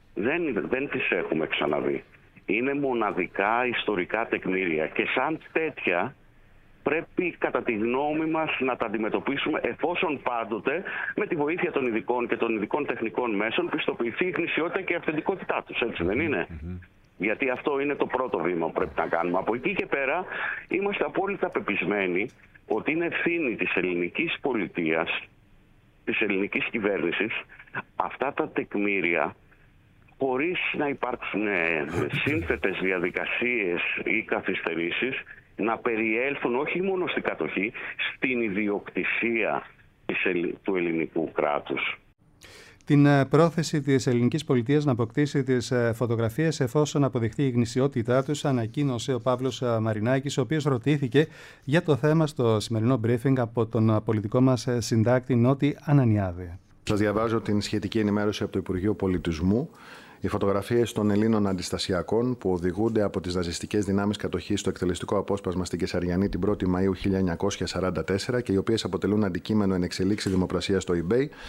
δεν τις έχουμε ξαναδεί. Είναι μοναδικά ιστορικά τεκμήρια και σαν τέτοια πρέπει κατά τη γνώμη μας να τα αντιμετωπίσουμε, εφόσον πάντοτε με τη βοήθεια των ειδικών και των ειδικών τεχνικών μέσων πιστοποιηθεί η γνησιότητα και η αυθεντικότητά τους, έτσι δεν είναι? Γιατί αυτό είναι το πρώτο βήμα που πρέπει να κάνουμε. Από εκεί και πέρα είμαστε απόλυτα πεπισμένοι ότι είναι ευθύνη της ελληνικής πολιτείας, της ελληνικής κυβέρνησης, αυτά τα τεκμήρια, χωρίς να υπάρξουν σύνθετες διαδικασίες ή καθυστερήσεις, να περιέλθουν όχι μόνο στην κατοχή, στην ιδιοκτησία του ελληνικού κράτους. Την πρόθεση της ελληνικής πολιτείας να αποκτήσει τις φωτογραφίες εφόσον αποδειχθεί η γνησιότητά τους ανακοίνωσε ο Παύλος Μαρινάκης, ο οποίος ρωτήθηκε για το θέμα στο σημερινό briefing από τον πολιτικό μας συντάκτη Νότι Ανανιάδη. Σας διαβάζω την σχετική ενημέρωση από το Υπουργείο Πολιτισμού. Οι φωτογραφίες των Ελλήνων αντιστασιακών που οδηγούνται από τις ναζιστικές δυνάμεις κατοχής στο εκτελεστικό απόσπασμα στην Κεσαριανή την 1η Μαΐου 1944 και οι οποίες αποτελούν αντικείμενο εν εξελίξη δημοπρασία στο eBay,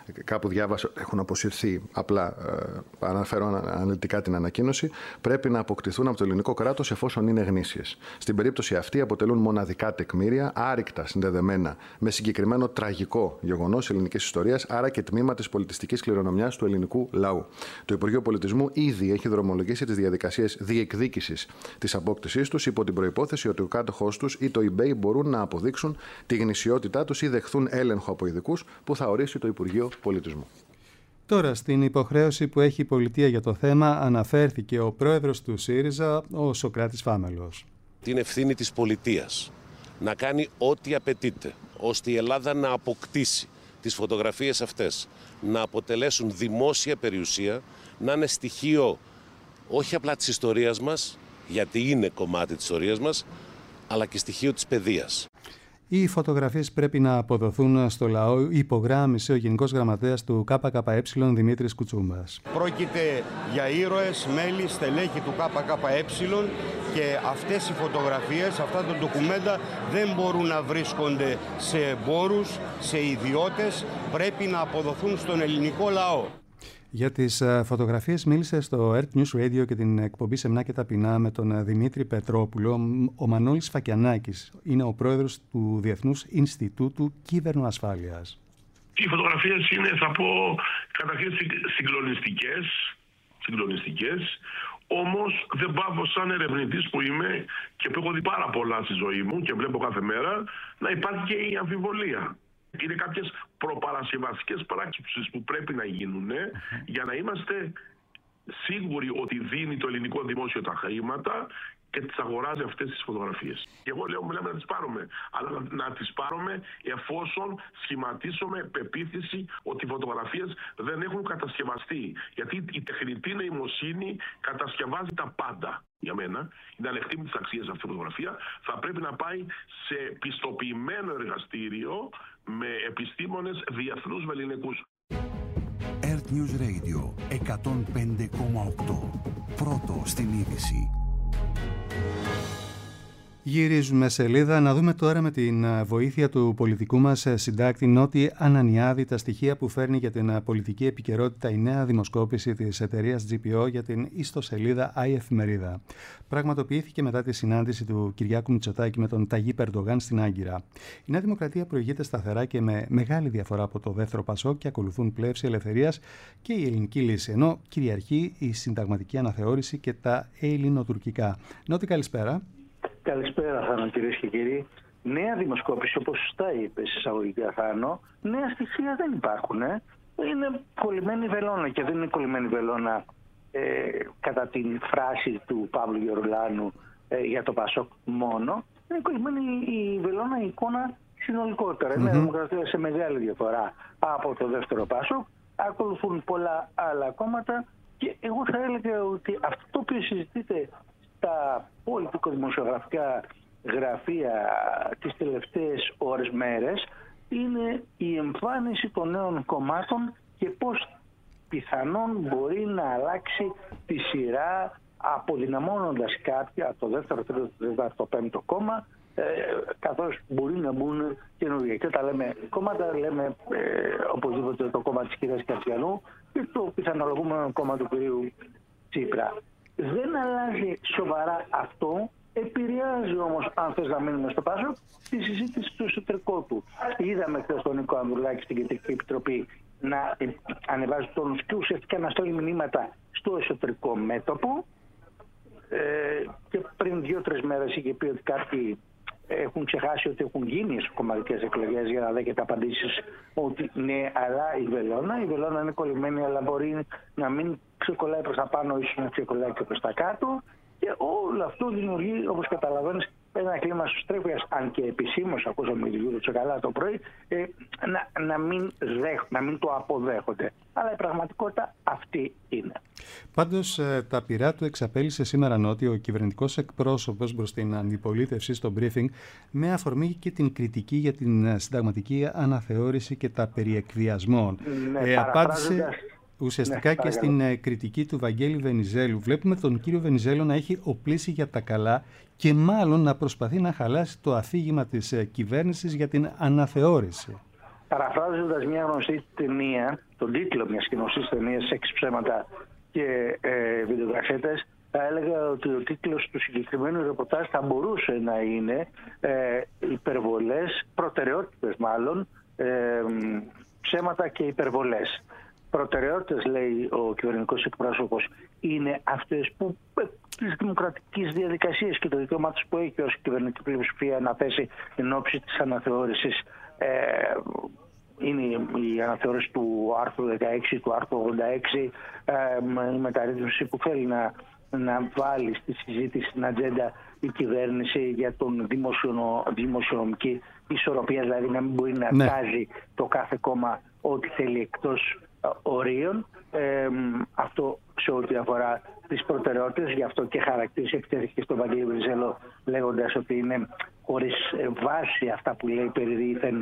κάπου διάβασα, έχουν αποσυρθεί, απλά αναφέρω αναλυτικά την ανακοίνωση, πρέπει να αποκτηθούν από το ελληνικό κράτος εφόσον είναι γνήσιες. Στην περίπτωση αυτή αποτελούν μοναδικά τεκμήρια, άρρηκτα συνδεδεμένα με συγκεκριμένο τραγικό γεγονός ελληνικής ιστορίας, άρα και τμήμα της πολιτιστικής κληρονομιάς του ελληνικού λαού. Το Υπουργείο Πολιτισμού ήδη έχει δρομολογήσει τις διαδικασίες διεκδίκησης της απόκτησής τους υπό την προϋπόθεση ότι ο κάτοχός τους ή το eBay μπορούν να αποδείξουν τη γνησιότητά τους ή δεχθούν έλεγχο από ειδικούς που θα ορίσει το Υπουργείο Πολιτισμού. Τώρα, στην υποχρέωση που έχει η πολιτεία για το θέμα αναφέρθηκε ο πρόεδρος του ΣΥΡΙΖΑ, ο Σωκράτης Φάμελος. Την ευθύνη της πολιτείας να κάνει ό,τι απαιτείται ώστε η Ελλάδα να αποκτήσει τις φωτογραφίες αυτές, να αποτελέσουν δημόσια περιουσία, να είναι στοιχείο όχι απλά της ιστορίας μας, γιατί είναι κομμάτι της ιστορίας μας, αλλά και στοιχείο της παιδείας. Οι φωτογραφίες πρέπει να αποδοθούν στο λαό, υπογράμμισε ο Γενικός Γραμματέας του ΚΚΕ Δημήτρης Κουτσούμπας. Πρόκειται για ήρωες, μέλη, στελέχη του ΚΚΕ και αυτές οι φωτογραφίες, αυτά τα ντοκουμέντα δεν μπορούν να βρίσκονται σε εμπόρους, σε ιδιώτες, πρέπει να αποδοθούν στον ελληνικό λαό. Για τις φωτογραφίες μίλησε στο Earth News Radio και την εκπομπή Σεμνά και Ταπεινά με τον Δημήτρη Πετρόπουλο. Ο Μανώλης Φακιανάκης είναι ο πρόεδρος του Διεθνούς Ινστιτούτου Κυβερνοασφάλειας. Οι φωτογραφίες είναι, θα πω, καταρχήν συγκλονιστικές. Όμως δεν πάω σαν ερευνητής που είμαι και που έχω δει πάρα πολλά στη ζωή μου και βλέπω κάθε μέρα, να υπάρχει και η αμφιβολία. Είναι κάποιες προπαρασκευαστικές πράξεις που πρέπει να γίνουν για να είμαστε σίγουροι ότι δίνει το ελληνικό δημόσιο τα χρήματα και τις αγοράζει αυτές τις φωτογραφίες. Και εγώ λέω, λέμε να τις πάρουμε, αλλά να τις πάρουμε εφόσον σχηματίσουμε πεποίθηση ότι οι φωτογραφίες δεν έχουν κατασκευαστεί. Γιατί η τεχνητή νοημοσύνη κατασκευάζει τα πάντα. Για μένα, είναι ανεκτήμητης αξίας αυτή η φωτογραφία. Θα πρέπει να πάει σε πιστοποιημένο εργαστήριο με επιστήμονες διεθνούς βεληνικούς. Earth News Radio 105,8. Πρώτο στην είδηση. Γυρίζουμε σελίδα να δούμε τώρα με την βοήθεια του πολιτικού μας συντάκτη Νότι Ανανιάδη τα στοιχεία που φέρνει για την πολιτική επικαιρότητα η νέα δημοσκόπηση της εταιρείας GPO για την ιστοσελίδα iEfημερίδα. Πραγματοποιήθηκε μετά τη συνάντηση του Κυριάκου Μητσοτάκη με τον Ταγί Ερντογάν στην Άγκυρα. Η Νέα Δημοκρατία προηγείται σταθερά και με μεγάλη διαφορά από το δεύτερο Πασόκ και ακολουθούν Πλεύση Ελευθερίας και η Ελληνική Λύση, ενώ κυριαρχεί η συνταγματική αναθεώρηση και τα ελληνοτουρκικά. Νότι, καλησπέρα. Καλησπέρα, Θάνο, κυρίες και κύριοι. Νέα δημοσκόπηση, όπως σωστά είπες εισαγωγικά, Θάνο, νέα στοιχεία δεν υπάρχουν. Είναι κολλημένη βελόνα και δεν είναι κολλημένη βελόνα κατά την φράση του Παύλου Γερουλάνου για το Πασόκ μόνο. Είναι κολλημένη η βελόνα, η εικόνα συνολικότερα. Η Νέα Δημοκρατία σε μεγάλη διαφορά από το δεύτερο Πασόκ. Ακολουθούν πολλά άλλα κόμματα και εγώ θα έλεγα ότι αυτό το οποίο συζητείται τα πολιτικο-δημοσιογραφικά γραφεία τις τελευταίες ώρες, μέρες, είναι η εμφάνιση των νέων κομμάτων και πώς πιθανόν μπορεί να αλλάξει τη σειρά αποδυναμώνοντας κάποια, το δεύτερο, τρίτο, τέταρτο, πέμπτο κόμμα, καθώς μπορεί να μπουν καινούργια. Και όταν λέμε κόμματα, λέμε οπωσδήποτε το κόμμα της κυρίας Κασιανού και το πιθανολογούμενο κόμμα του κυρίου Τσίπρα. Δεν αλλάζει σοβαρά αυτό, επηρεάζει όμως, αν θες να μείνουμε στο Πάσο, τη συζήτηση του εσωτερικού του. Είδαμε χθες τον Νίκο Ανδρουλάκη στην Κεντρική Επιτροπή να ανεβάζει τόνους και ουσιαστικά να στέλνει μηνύματα στο εσωτερικό μέτωπο. Και πριν 2-3 μέρες είχε πει ότι κάποιοι έχουν ξεχάσει ότι έχουν γίνει κομματικές εκλογές για να δέχεται απαντήσεις ότι ναι, αλλά η βελόνα είναι κολλημένη, αλλά μπορεί να μην ξεκολλάει προς τα πάνω, ίσως να ξεκολλάει και προς τα κάτω. Και όλο αυτό δημιουργεί, όπως καταλαβαίνεις, ένα κλίμα σωστρέφειας, αν και επισήμως ακούσαμε τη Γιώργο Τσοκαλά το πρωί, να μην το αποδέχονται. Αλλά η πραγματικότητα αυτή είναι. Πάντως, τα πειρά του εξαπέλυσε σήμερα, Νότι, ο κυβερνητικός εκπρόσωπος προς την αντιπολίτευση στο briefing, με αφορμή και την κριτική για την συνταγματική αναθεώρηση και τα περί εκβιασμών. Απάντησε ουσιαστικά και στην κριτική του Βαγγέλη Βενιζέλου. Βλέπουμε τον κύριο Βενιζέλο να έχει οπλίσει για τα καλά και μάλλον να προσπαθεί να χαλάσει το αφήγημα της κυβέρνησης για την αναθεώρηση. Παραφράζοντας μια γνωστή ταινία, τον τίτλο μιας γνωστής ταινίας, «Σεξ, ψέματα και βιντεοκασέτες», θα έλεγα ότι ο τίτλος του συγκεκριμένου ρεπορτάζ θα μπορούσε να είναι υπερβολές, προτεραιότητες μάλλον, ψέματα και υπερβολές. Προτεραιότητες, λέει ο κυβερνητικός εκπρόσωπος, είναι αυτές που τις δημοκρατικές διαδικασίες και το δικαίωμά τους που έχει ως κυβερνητική πλειοψηφία να θέσει εν ώψη της αναθεώρησης. Είναι η αναθεώρηση του άρθρου 16, του άρθρου 86, η μεταρρύθμιση που θέλει να βάλει στη συζήτηση στην ατζέντα η κυβέρνηση για τον δημοσιονομική ισορροπία, δηλαδή να μην μπορεί να βγάζει το κάθε κόμμα ό,τι θέλει εκτός ορίων. Αυτό σε ό,τι αφορά τις προτεραιότητες, γι' αυτό και χαρακτήρισε, επιτέθηκε στον Βαγγέλη Βενιζέλο λέγοντας ότι είναι χωρίς βάση αυτά που λέει περί δίθεν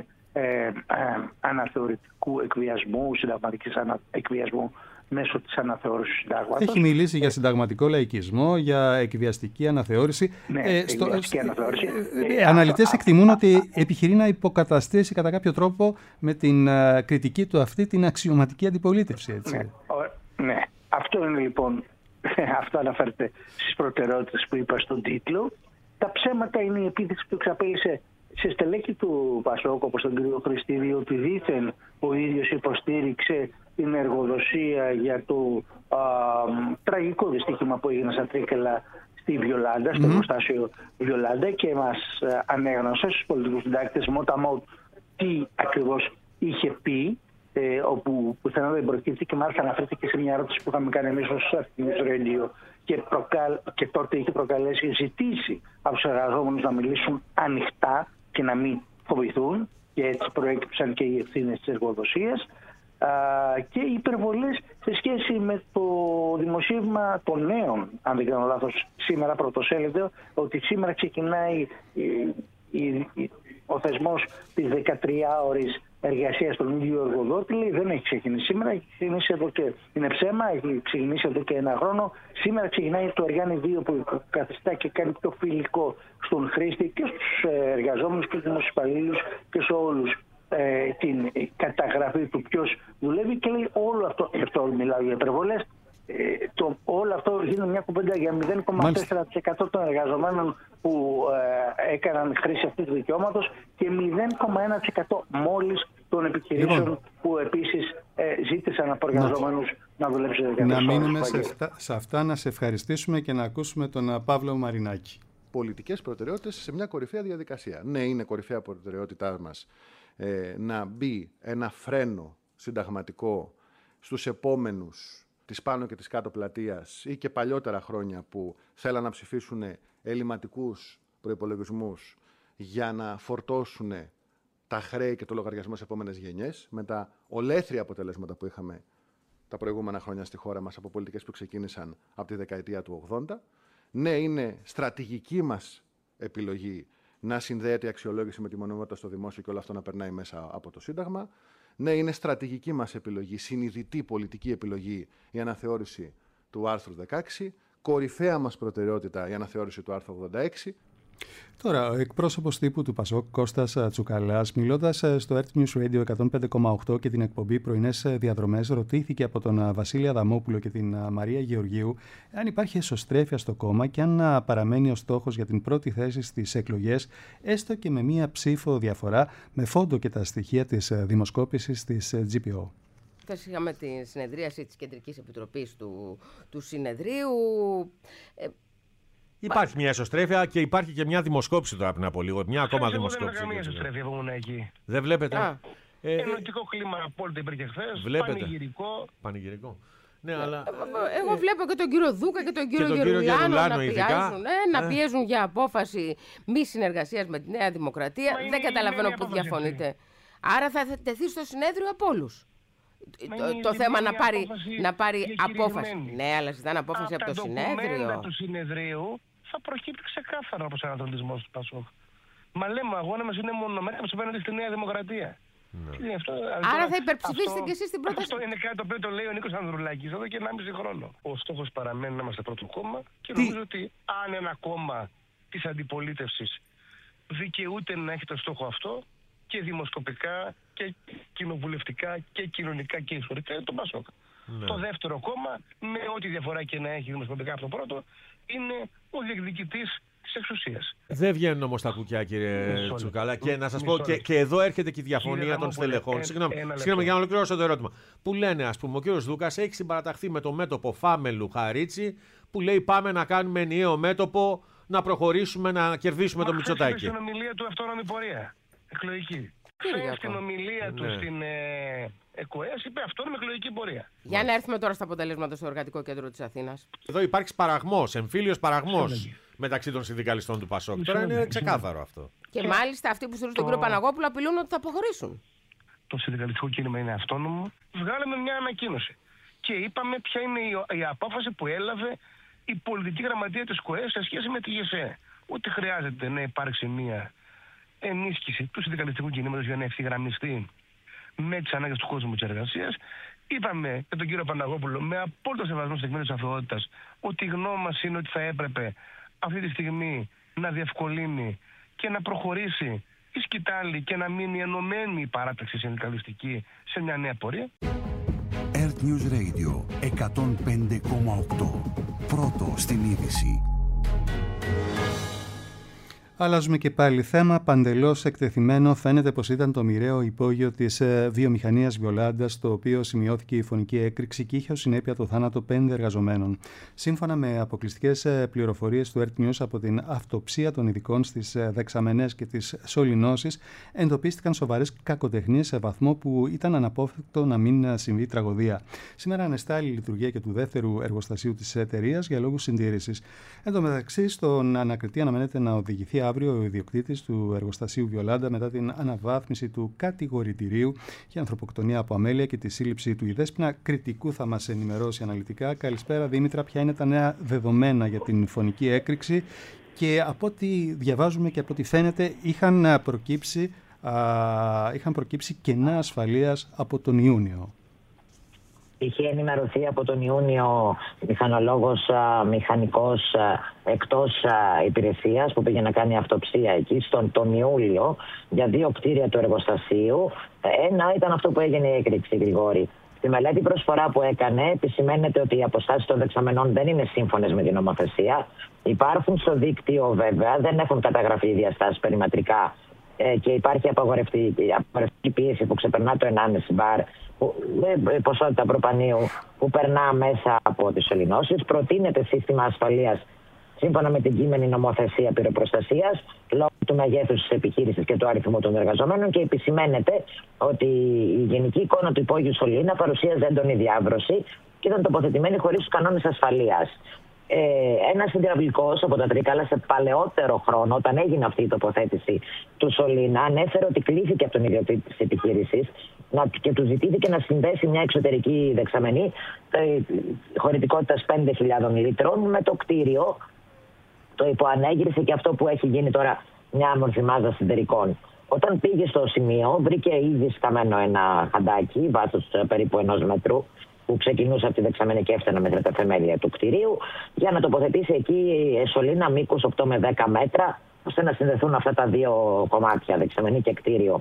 αναθεωρητικού εκβιασμού, συνταγματικής εκβιασμού μέσω της αναθεώρησης του συντάγματος. Έχει μιλήσει για συνταγματικό λαϊκισμό, για εκβιαστική αναθεώρηση. Εκβιαστική αναθεώρηση. Αναλυτές εκτιμούν ότι επιχειρεί να υποκαταστήσει κατά κάποιο τρόπο με την κριτική του αυτή την αξιωματική αντιπολίτευση. Έτσι. Ναι. Αυτό είναι λοιπόν, αυτό αναφέρεται στις προτεραιότητες που είπα στον τίτλο. Τα ψέματα είναι η επίθεση που εξαπέλυσε σε στελέχη του Πασόκ, όπως τον κ. Χριστίδη, ότι δήθεν ο ίδιος υποστήριξε την εργοδοσία για το τραγικό δυστύχημα που έγινε στα Τρίκαλα στη Βιολάντα, στο εργοστάσιο Βιολάντα, και μας ανέγνωσε στους πολιτικούς συντάκτες Μόταμο τι ακριβώς είχε πει, όπου πουθενά δεν προκύπτει, και μάλιστα αναφέρθηκε σε μια ερώτηση που είχαμε κάνει εμείς ως News Radio και τότε είχε προκαλέσει ζητήσει από τους εργαζόμενους να μιλήσουν ανοιχτά και να μην φοβηθούν, και έτσι προέκυψαν και οι ευθύνες της εργοδοσίας, και οι υπερβολές σε σχέση με το δημοσίευμα των νέων, αν δεν κάνω λάθος, σήμερα πρωτοσέλιδο, ότι σήμερα ξεκινάει ο θεσμός της 13ωρης εργασίας στον ίδιο εργοδότη. Λέει, δεν έχει ξεκινήσει σήμερα, έχει ξεκινήσει εδώ και είναι ψέμα, έχει ξεκινήσει εδώ και ένα χρόνο. Σήμερα ξεκινάει το Εργάνη 2 που καθιστά και κάνει πιο φιλικό στον χρήστη και στους εργαζόμενους και στους δημοσιοπαλλήλους και σε όλους την καταγραφή του ποιος δουλεύει, και λέει όλο αυτό, αυτό μιλάω για υπερβολές, όλο αυτό γίνεται μια κουβέντα για 0,4% των εργαζομένων που έκαναν χρήση αυτού του δικαιώματος και 0,1% μόλις των επιχειρήσεων που επίσης ζήτησαν από εργαζομένους να δουλέψουν. Να μείνουμε σε αυτά, να σε ευχαριστήσουμε και να ακούσουμε τον Παύλο Μαρινάκη. Πολιτικές προτεραιότητες σε μια κορυφαία διαδικασία. Ναι, είναι κορυφαία προτεραιότητά μας να μπει ένα φρένο συνταγματικό στους επόμενους της πάνω και της κάτω πλατείας ή και παλιότερα χρόνια που θέλαν να ψηφίσουν ελληματικούς προϋπολογισμούς για να φορτώσουν τα χρέη και το λογαριασμό σε επόμενες γενιές, με τα ολέθρια αποτελέσματα που είχαμε τα προηγούμενα χρόνια στη χώρα μας από πολιτικές που ξεκίνησαν από τη δεκαετία του 80. Ναι, είναι στρατηγική μας επιλογή να συνδέεται η αξιολόγηση με τη μονιμότητα στο δημόσιο και όλο αυτό να περνάει μέσα από το Σύνταγμα. Ναι, είναι στρατηγική μας επιλογή, συνειδητή πολιτική επιλογή η αναθεώρηση του άρθρου 16, κορυφαία μας προτεραιότητα η αναθεώρηση του άρθρου 86. Τώρα, ο εκπρόσωπος τύπου του Πασόκ, Κώστας Τσουκαλάς, μιλώντας στο Earth News Radio 105,8 και την εκπομπή Πρωινές Διαδρομές, ρωτήθηκε από τον Βασίλη Αδαμόπουλο και την Μαρία Γεωργίου αν υπάρχει εσωστρέφεια στο κόμμα και αν παραμένει ο στόχος για την πρώτη θέση στις εκλογές, έστω και με μία ψήφο διαφορά, με φόντο και τα στοιχεία της δημοσκόπησης της GPO. Χθες είχαμε τη συνεδρίαση της Κεντρικής Επιτροπής του Συνεδρίου. Υπάρχει μια εσωστρέφεια και υπάρχει και μια δημοσκόπηση τώρα πριν από λίγο. Μια ακόμα δημοσκόπηση. Δεν είχα καμία εσωστρέφεια που ήμουν εκεί. Δεν βλέπετε. Ενωτικό κλίμα απόλυτα υπήρχε χθες. Πανηγυρικό. Ναι, αλλά... Εγώ βλέπω και τον κύριο Δούκα και τον κύριο Γερουλάνο να πιέζουν για απόφαση μη συνεργασίας με τη Νέα Δημοκρατία. Δεν καταλαβαίνω πού διαφωνείτε. Άρα θα τεθεί στο συνέδριο από όλους. Το θέμα να πάρει απόφαση. Ναι, αλλά ζητάνε απόφαση από το συνέδριο. Από τα ντοκουμέντα του συνεδρίου θα προκύπτει ξεκάθαρα ο προσανατολισμός του Πασόκ. Μα λέμε, ο αγώνα μας είναι μονομέτωπος απέναντι στη Νέα Δημοκρατία. Ναι. Άρα θα υπερψηφίσετε και εσείς την πρόταση. Αυτό είναι κάτι το οποίο το λέει ο Νίκος Ανδρουλάκης εδώ και 1,5 χρόνο. Ο στόχος παραμένει να είμαστε πρώτο κόμμα και νομίζω ότι αν ένα κόμμα της αντιπολίτευσης δικαιούται να έχει το στόχο αυτό και δημοσκοπικά και κοινοβουλευτικά και κοινωνικά και ιστορικά είναι το Πασόκ. Ναι. Το δεύτερο κόμμα, με ό,τι διαφορά και να έχει δημοσιογραφικά από το πρώτο, είναι ο διεκδικητής της εξουσίας. Δεν βγαίνουν όμως τα κουκιά, κύριε Τσουκάλα. Και να σας πω, και εδώ έρχεται και η διαφωνία των στελεχών. Συγγνώμη, για να ολοκληρώσω το ερώτημα. Που λένε, ας πούμε, ο κύριος Δούκας έχει συμπαραταχθεί με το μέτωπο Φάμελου Χαρίτσι, που λέει πάμε να κάνουμε ενιαίο μέτωπο, να προχωρήσουμε, να κερδίσουμε το Μητσοτάκη. Στην ομιλία του αυτόνομη πορεία, εκλογική. Στην ομιλία του στην ΕΚΟΕΣ είπε αυτόνομη εκλογική πορεία. Για να έρθουμε τώρα στα αποτελέσματα στο Εργατικό Κέντρο της Αθήνας. Εδώ υπάρχει παραγμός, εμφύλιος παραγμός μεταξύ των συνδικαλιστών του Πασόκ. Τώρα είναι ξεκάθαρο αυτό. Και μάλιστα αυτοί που στηρίζουν τον κύριο Παναγόπουλο απειλούν ότι θα αποχωρήσουν. Το συνδικαλιστικό κίνημα είναι αυτόνομο. Βγάλαμε μια ανακοίνωση και είπαμε ποια είναι η απόφαση που έλαβε η πολιτική γραμματεία της ΚΟΕΣ σε σχέση με τη ΓΕΣΕ. Ότι χρειάζεται να υπάρξει μια ενίσχυση του συνδικαλιστικού κινήματος για να ευθυγραμμιστεί με τις ανάγκες του κόσμου της εργασίας. Είπαμε για τον κύριο Παναγόπουλο, με απόλυτο σεβασμό στις εκμένες αυτοδότητας, ότι η γνώμη μας είναι ότι θα έπρεπε αυτή τη στιγμή να διευκολύνει και να προχωρήσει η σκητάλη και να μείνει ενωμένη η παράταξη συνδικαλιστική σε μια νέα πορεία. Earth News Radio 105,8. Πρώτο στην είδηση. Αλλάζουμε και πάλι θέμα. Παντελώς εκτεθειμένο φαίνεται πως ήταν το μοιραίο υπόγειο της βιομηχανίας Βιολάντας, το οποίο σημειώθηκε η φωνική έκρηξη και είχε ως συνέπεια το θάνατο 5 εργαζομένων. Σύμφωνα με αποκλειστικές πληροφορίες του Earth News από την αυτοψία των ειδικών στις δεξαμενές και τις σωληνώσεις, εντοπίστηκαν σοβαρές κακοτεχνίες σε βαθμό που ήταν αναπόφευκτο να μην συμβεί τραγωδία. Σήμερα ανεστάλλει η λειτουργία και του δεύτερου εργοστασίου της εταιρείας για λόγους συντήρησης. Εν τω μεταξύ, στον ανακριτή αναμένεται να οδηγηθεί αύριο ο ιδιοκτήτης του εργοστασίου Βιολάντα μετά την αναβάθμιση του κατηγορητηρίου για ανθρωποκτονία από αμέλεια και τη σύλληψη του. Η Δέσποινα Κρητικού θα μας ενημερώσει αναλυτικά. Καλησπέρα Δήμητρα, ποια είναι τα νέα δεδομένα για την φωνική έκρηξη και από ό,τι διαβάζουμε και από ό,τι φαίνεται είχαν προκύψει κενά ασφαλείας από τον Ιούνιο. Είχε ενημερωθεί από τον Ιούνιο μηχανολόγος μηχανικός εκτός υπηρεσίας που πήγε να κάνει αυτοψία εκεί τον Ιούλιο για 2 κτίρια του εργοστασίου. Ένα ήταν αυτό που έγινε η έκρηξη, Γρηγόρη. Στη μελέτη προσφορά που έκανε επισημαίνεται ότι οι αποστάσεις των δεξαμενών δεν είναι σύμφωνες με την νομοθεσία. Υπάρχουν στο δίκτυο βέβαια, δεν έχουν καταγραφεί οι διαστάσεις περιμετρικά και υπάρχει απαγορευτική πίεση που ξεπερνά το 1,5 μπαρ, ποσότητα προπανίου που περνά μέσα από τις σωληνώσεις. Προτείνεται σύστημα ασφαλείας σύμφωνα με την κείμενη νομοθεσία πυροπροστασίας λόγω του μεγέθους της επιχείρησης και του αριθμού των εργαζομένων και επισημαίνεται ότι η γενική εικόνα του υπόγειου σωλήνα παρουσίαζε έντονη διάβρωση και ήταν τοποθετημένη χωρίς τους κανόνες ασφαλείας. Ένας υδραυλικός από τα Τρίκαλα σε παλαιότερο χρόνο, όταν έγινε αυτή η τοποθέτηση του σωλήνα, ανέφερε ότι κλήθηκε από τον ιδιοκτήτη της επιχείρησης και του ζητήθηκε να συνδέσει μια εξωτερική δεξαμενή χωρητικότητας 5.000 λίτρων με το κτίριο. Το υποανέγυρισε και αυτό που έχει γίνει τώρα μια μορφή μάζα συντερικών. Όταν πήγε στο σημείο, βρήκε ήδη σκαμμένο ένα χαντάκι βάθος περίπου 1 μέτρου, που ξεκινούσε από τη δεξαμενή και έφτανε μέχρι τα θεμέλια του κτηρίου, για να τοποθετήσει εκεί σωλήνα μήκους 8 με 10 μέτρα, ώστε να συνδεθούν αυτά τα 2 κομμάτια, δεξαμενή και κτίριο.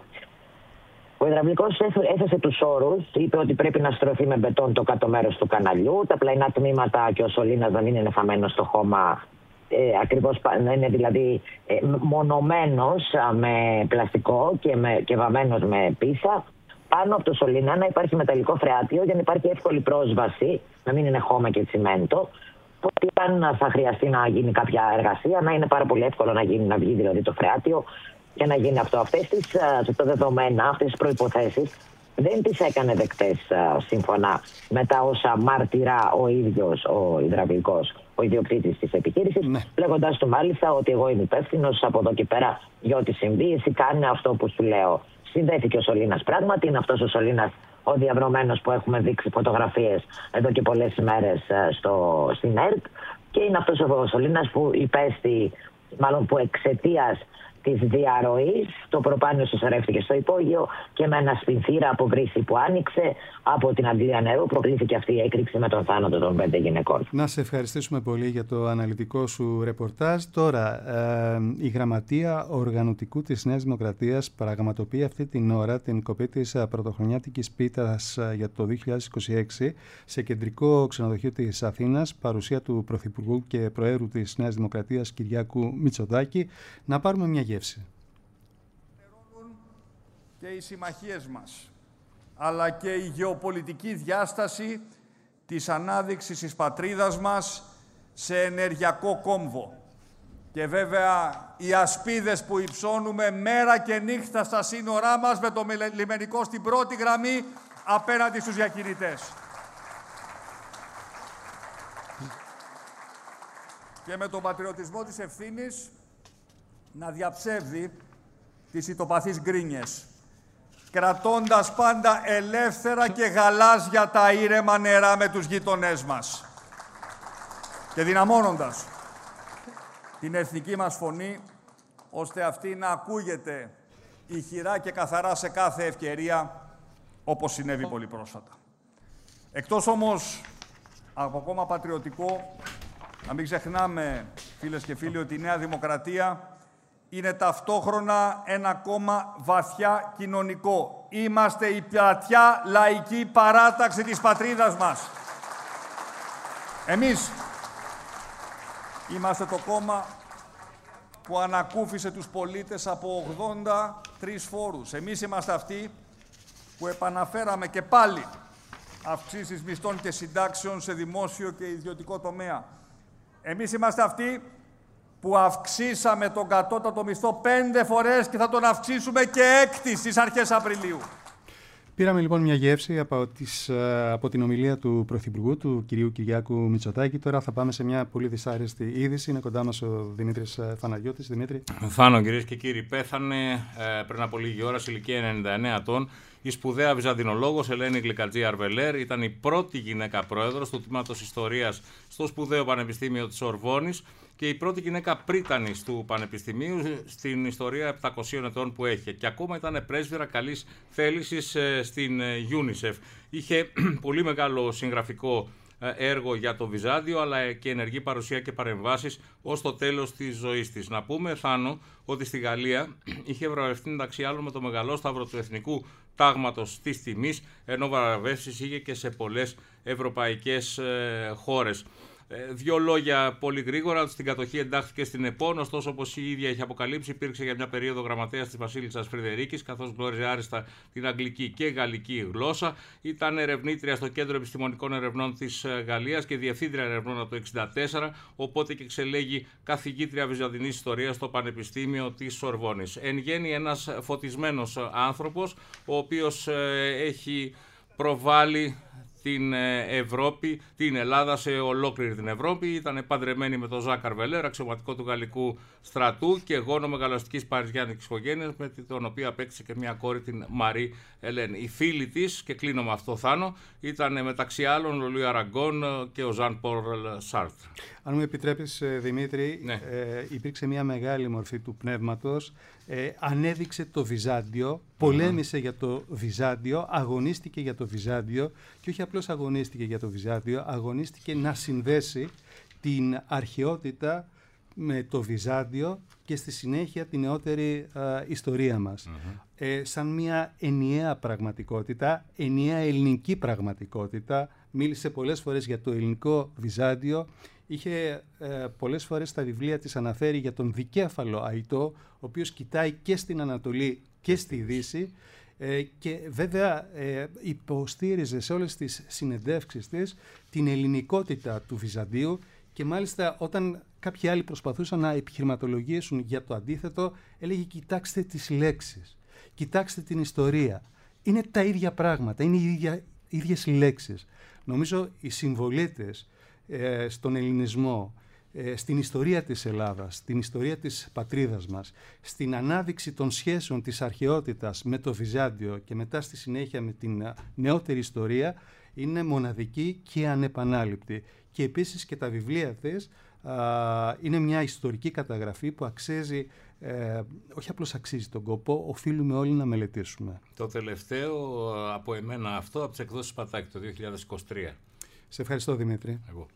Ο υδραυλικός έθεσε τους όρους, είπε ότι πρέπει να στρωθεί με μπετόν το κάτω μέρος του καναλιού, τα πλαϊνά τμήματα και ο σωλήνας να μην είναι φαμένος στο χώμα, ακριβώς να είναι δηλαδή μονωμένος με πλαστικό και βαμμένος με πίσα. Πάνω από το σωλήνα να υπάρχει μεταλλικό φρεάτιο για να υπάρχει εύκολη πρόσβαση, να μην είναι χώμα και τσιμέντο. Ότι αν θα χρειαστεί να γίνει κάποια εργασία, να είναι πάρα πολύ εύκολο να βγει δηλαδή το φρεάτιο και να γίνει αυτό. Αυτές τις δεδομένα, αυτές τις προϋποθέσεις δεν τις έκανε δεκτές σύμφωνα με τα όσα μάρτυρα ο ίδιος ο υδραυλικός, ο ιδιοκτήτης της επιχείρησης, λέγοντας του μάλιστα ότι εγώ είμαι υπεύθυνος από εδώ και πέρα για ό,τι συμβεί, εσύ κάνε αυτό που σου λέω. Συνδέθηκε ο σωλήνας πράγματι, είναι αυτός ο σωλήνας ο διαβρωμένος που έχουμε δείξει φωτογραφίες εδώ και πολλές ημέρες στην ΕΡΤ και είναι αυτός ο σωλήνας που υπέστη, μάλλον που εξαιτίας της διαρροής. Το προπάνιο συσσωρεύτηκε στο υπόγειο και με ένα σπινθήρα από βρύση που άνοιξε από την αντλία νερού προκλήθηκε αυτή η έκρηξη με τον θάνατο των 5 γυναικών. Να σε ευχαριστήσουμε πολύ για το αναλυτικό σου ρεπορτάζ. Τώρα, η Γραμματεία Οργανωτικού της Νέας Δημοκρατίας πραγματοποιεί αυτή την ώρα την κοπή της πρωτοχρονιάτικης πίτας για το 2026 σε κεντρικό ξενοδοχείο της Αθήνας, παρουσία του Πρωθυπουργού και Προέδρου της Νέας Δημοκρατίας Κυριάκου Μητσοτάκη. Να πάρουμε μια γεύση. Και οι συμμαχίες μας, αλλά και η γεωπολιτική διάσταση της ανάδειξης της πατρίδας μας σε ενεργειακό κόμβο. Και βέβαια οι ασπίδες που υψώνουμε μέρα και νύχτα στα σύνορά μας με το λιμενικό στην πρώτη γραμμή απέναντι στους διακινητές. Και με τον πατριωτισμό της ευθύνης να διαψεύδει τις ητοπαθείς γκρίνιες, κρατώντας πάντα ελεύθερα και γαλάζια τα ήρεμα νερά με τους γείτονές μας και δυναμώνοντας την εθνική μας φωνή, ώστε αυτή να ακούγεται ηχηρά και καθαρά σε κάθε ευκαιρία, όπως συνέβη πολύ πρόσφατα. Εκτός όμως από κόμμα πατριωτικό, να μην ξεχνάμε, φίλες και φίλοι, ότι η Νέα Δημοκρατία είναι ταυτόχρονα ένα κόμμα βαθιά κοινωνικό. Είμαστε η πλατιά λαϊκή παράταξη της πατρίδας μας. Εμείς είμαστε το κόμμα που ανακούφισε τους πολίτες από 83 φόρους. Εμείς είμαστε αυτοί που επαναφέραμε και πάλι αυξήσεις μισθών και συντάξεων σε δημόσιο και ιδιωτικό τομέα. Εμείς είμαστε αυτοί που αυξήσαμε τον κατώτατο μισθό 5 φορές και θα τον αυξήσουμε και 6 στις αρχές Απριλίου. Πήραμε λοιπόν μια γεύση από την ομιλία του Πρωθυπουργού, του κυρίου Κυριάκου Μητσοτάκη. Τώρα θα πάμε σε μια πολύ δυσάρεστη είδηση. Είναι κοντά μας ο Δημήτρης Φαναγιώτης. Δημήτρη. Θάνο, κυρίες και κύριοι, πέθανε πριν από λίγη ώρα σε ηλικία 99 ετών η σπουδαία βυζαντινολόγος Ελένη Γλυκατζή Αρβελέρ. Ήταν η πρώτη γυναίκα πρόεδρος του Τμήματος Ιστορίας στο σπουδαίο Πανεπιστήμιο της Σορβόνης και η πρώτη γυναίκα πρίτανης του Πανεπιστημίου στην ιστορία 700 ετών που έχει. Και ακόμα ήταν πρέσβυρα καλής θέλησης στην UNICEF. Είχε πολύ μεγάλο συγγραφικό έργο για το Βυζάντιο, αλλά και ενεργή παρουσία και παρεμβάσεις ως το τέλος της ζωής της. Να πούμε, Θάνο, ότι στη Γαλλία είχε βραβευτεί μεταξύ άλλων με το μεγαλόσταυρο του Εθνικού Τάγματος της Τιμής, ενώ βραβεύσεις είχε και σε πολλές ευρωπαϊκές χώρες. Δύο λόγια πολύ γρήγορα. Στην κατοχή εντάχθηκε στην ΕΠΟΝ, ωστόσο, όπως η ίδια έχει αποκαλύψει, υπήρξε για μια περίοδο γραμματέας της Βασίλισσας Φρυδερίκης, καθώς γνώριζε άριστα την αγγλική και γαλλική γλώσσα. Ήταν ερευνήτρια στο Κέντρο Επιστημονικών Ερευνών της Γαλλίας και διευθύντρια ερευνών από το 1964, οπότε και εξελέγει καθηγήτρια βυζαντινής ιστορίας στο Πανεπιστήμιο της Σορβόνης. Εν γέννη, ένας φωτισμένος άνθρωπος, ο οποίος έχει προβάλλει την Ευρώπη, την Ελλάδα σε ολόκληρη την Ευρώπη. Ήταν παντρεμένη με τον Ζακ Αρβελέρ, αξιωματικό του γαλλικού στρατού και γόνο μεγαλοαστικής παριζιάνικης οικογένειας, με τον οποίο απέκτησε και μια κόρη, την Μαρή Ελένη. Οι φίλοι της, και κλείνω με αυτό, Θάνο, ήταν μεταξύ άλλων ο Λουί Αραγκόν και ο Ζαν Πολ Σάρτρ. Αν μου επιτρέπεις, Δημήτρη, ναι. Υπήρξε μια μεγάλη μορφή του πνεύματος. Ανέδειξε το Βυζάντιο, πολέμησε για το Βυζάντιο, αγωνίστηκε για το Βυζάντιο και όχι απλώς αγωνίστηκε για το Βυζάντιο, αγωνίστηκε να συνδέσει την αρχαιότητα με το Βυζάντιο και στη συνέχεια την νεότερη ιστορία μας. Σαν μια ενιαία πραγματικότητα, ενιαία ελληνική πραγματικότητα. Μίλησε πολλές φορές για το ελληνικό Βυζάντιο. Είχε πολλές φορές στα βιβλία της αναφέρει για τον δικέφαλο Αϊτό, ο οποίος κοιτάει και στην Ανατολή και στη Δύση, και βέβαια υποστήριζε σε όλες τις συνεντεύξεις της την ελληνικότητα του Βυζαντίου, και μάλιστα όταν κάποιοι άλλοι προσπαθούσαν να επιχειρηματολογήσουν για το αντίθετο, έλεγε κοιτάξτε τις λέξεις, κοιτάξτε την ιστορία. Είναι τα ίδια πράγματα, είναι οι ίδιες λέξεις. Νομίζω οι συμβολή της στον ελληνισμό, στην ιστορία της Ελλάδας, στην ιστορία της πατρίδας μας, στην ανάδειξη των σχέσεων της αρχαιότητας με το Βυζάντιο και μετά στη συνέχεια με την νεότερη ιστορία, είναι μοναδική και ανεπανάληπτη. Και επίσης και τα βιβλία της Είναι μια ιστορική καταγραφή που αξίζει, όχι απλώς αξίζει τον κόπο, οφείλουμε όλοι να μελετήσουμε. Το τελευταίο από εμένα αυτό, από τις εκδόσεις Πατάκη, το 2023. Σε ευχαριστώ, Δημήτρη. Εγώ.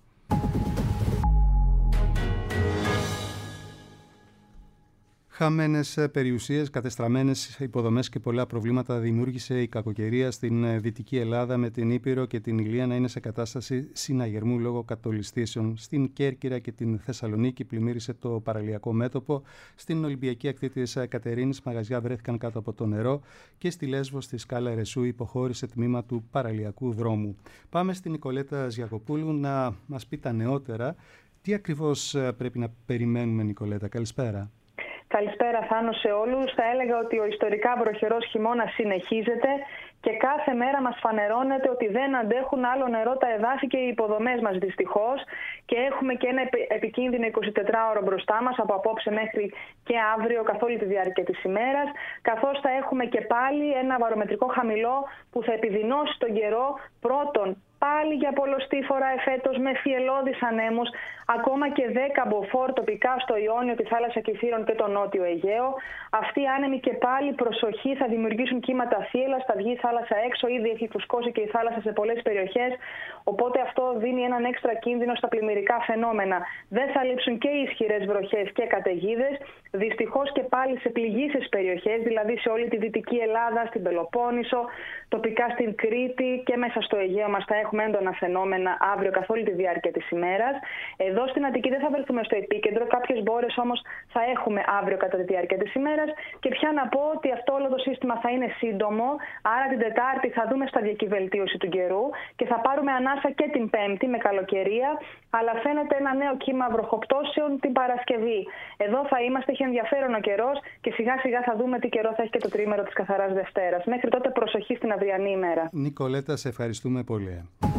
Χαμένες περιουσίες, κατεστραμμένες υποδομές και πολλά προβλήματα δημιούργησε η κακοκαιρία στην Δυτική Ελλάδα, με την Ήπειρο και την Ηλία να είναι σε κατάσταση συναγερμού λόγω κατολιστήσεων. Στην Κέρκυρα και την Θεσσαλονίκη πλημμύρισε το παραλιακό μέτωπο. Στην Ολυμπιακή ακτή της Κατερίνης μαγαζιά βρέθηκαν κάτω από το νερό και στη Λέσβο στη Σκάλα Ερεσού υποχώρησε τμήμα του παραλιακού δρόμου. Πάμε στην Νικολέτα Ζιακοπούλου να μας πει τα νεότερα. Τι ακριβώς πρέπει να περιμένουμε, Νικολέτα? Καλησπέρα. Καλησπέρα, Θάνο, σε όλους. Θα έλεγα ότι ο ιστορικά βροχερός χειμώνας συνεχίζεται και κάθε μέρα μας φανερώνεται ότι δεν αντέχουν άλλο νερό τα εδάφη και οι υποδομές μας, δυστυχώς, και έχουμε και ένα επικίνδυνο 24ωρο μπροστά μας από απόψε μέχρι και αύριο καθ' όλη τη διάρκεια της ημέρας, καθώς θα έχουμε και πάλι ένα βαρομετρικό χαμηλό που θα επιδεινώσει τον καιρό, πρώτον πάλι για πολλοστή φορά εφέτος με φιελώδεις ανέμους, ακόμα και 10 μποφόρ τοπικά στο Ιόνιο, τη θάλασσα Κηφείρων και το Νότιο Αιγαίο. Αυτοί οι άνεμοι και πάλι, προσοχή, θα δημιουργήσουν κύματα θύελλας, θα βγει η θάλασσα έξω, ήδη έχει φουσκώσει και η θάλασσα σε πολλές περιοχές, οπότε αυτό δίνει έναν έξτρα κίνδυνο στα πλημμυρικά φαινόμενα. Δεν θα λείψουν και οι ισχυρές βροχές και καταιγίδες, δυστυχώς και πάλι σε πληγήσεις περιοχές, δηλαδή σε όλη τη Δυτική Ελλάδα, στην Πελοπόννησο, τοπικά στην Κρήτη και μέσα στο Αιγαίο μας θα έχουμε έντονα φαινόμενα αύριο καθ' όλη τη διάρκεια της ημέρας. Εδώ στην Αττική δεν θα βρεθούμε στο επίκεντρο, κάποιες μπόρες όμως θα έχουμε αύριο κατά τη διάρκεια της ημέρας. Και πια να πω ότι αυτό όλο το σύστημα θα είναι σύντομο, άρα την Τετάρτη θα δούμε σταδιακή βελτίωση του καιρού και θα πάρουμε ανάσα και την Πέμπτη με καλοκαιρία, αλλά φαίνεται ένα νέο κύμα βροχοπτώσεων την Παρασκευή. Εδώ θα είμαστε, έχει ενδιαφέρον ο καιρός και σιγά σιγά θα δούμε τι καιρό θα έχει και το τρίμερο της καθαράς Δευτέρας. Μέχρι τότε προσοχή στην αυριανή ημέρα. Νικολέτα, σε ευχαριστούμε πολύ.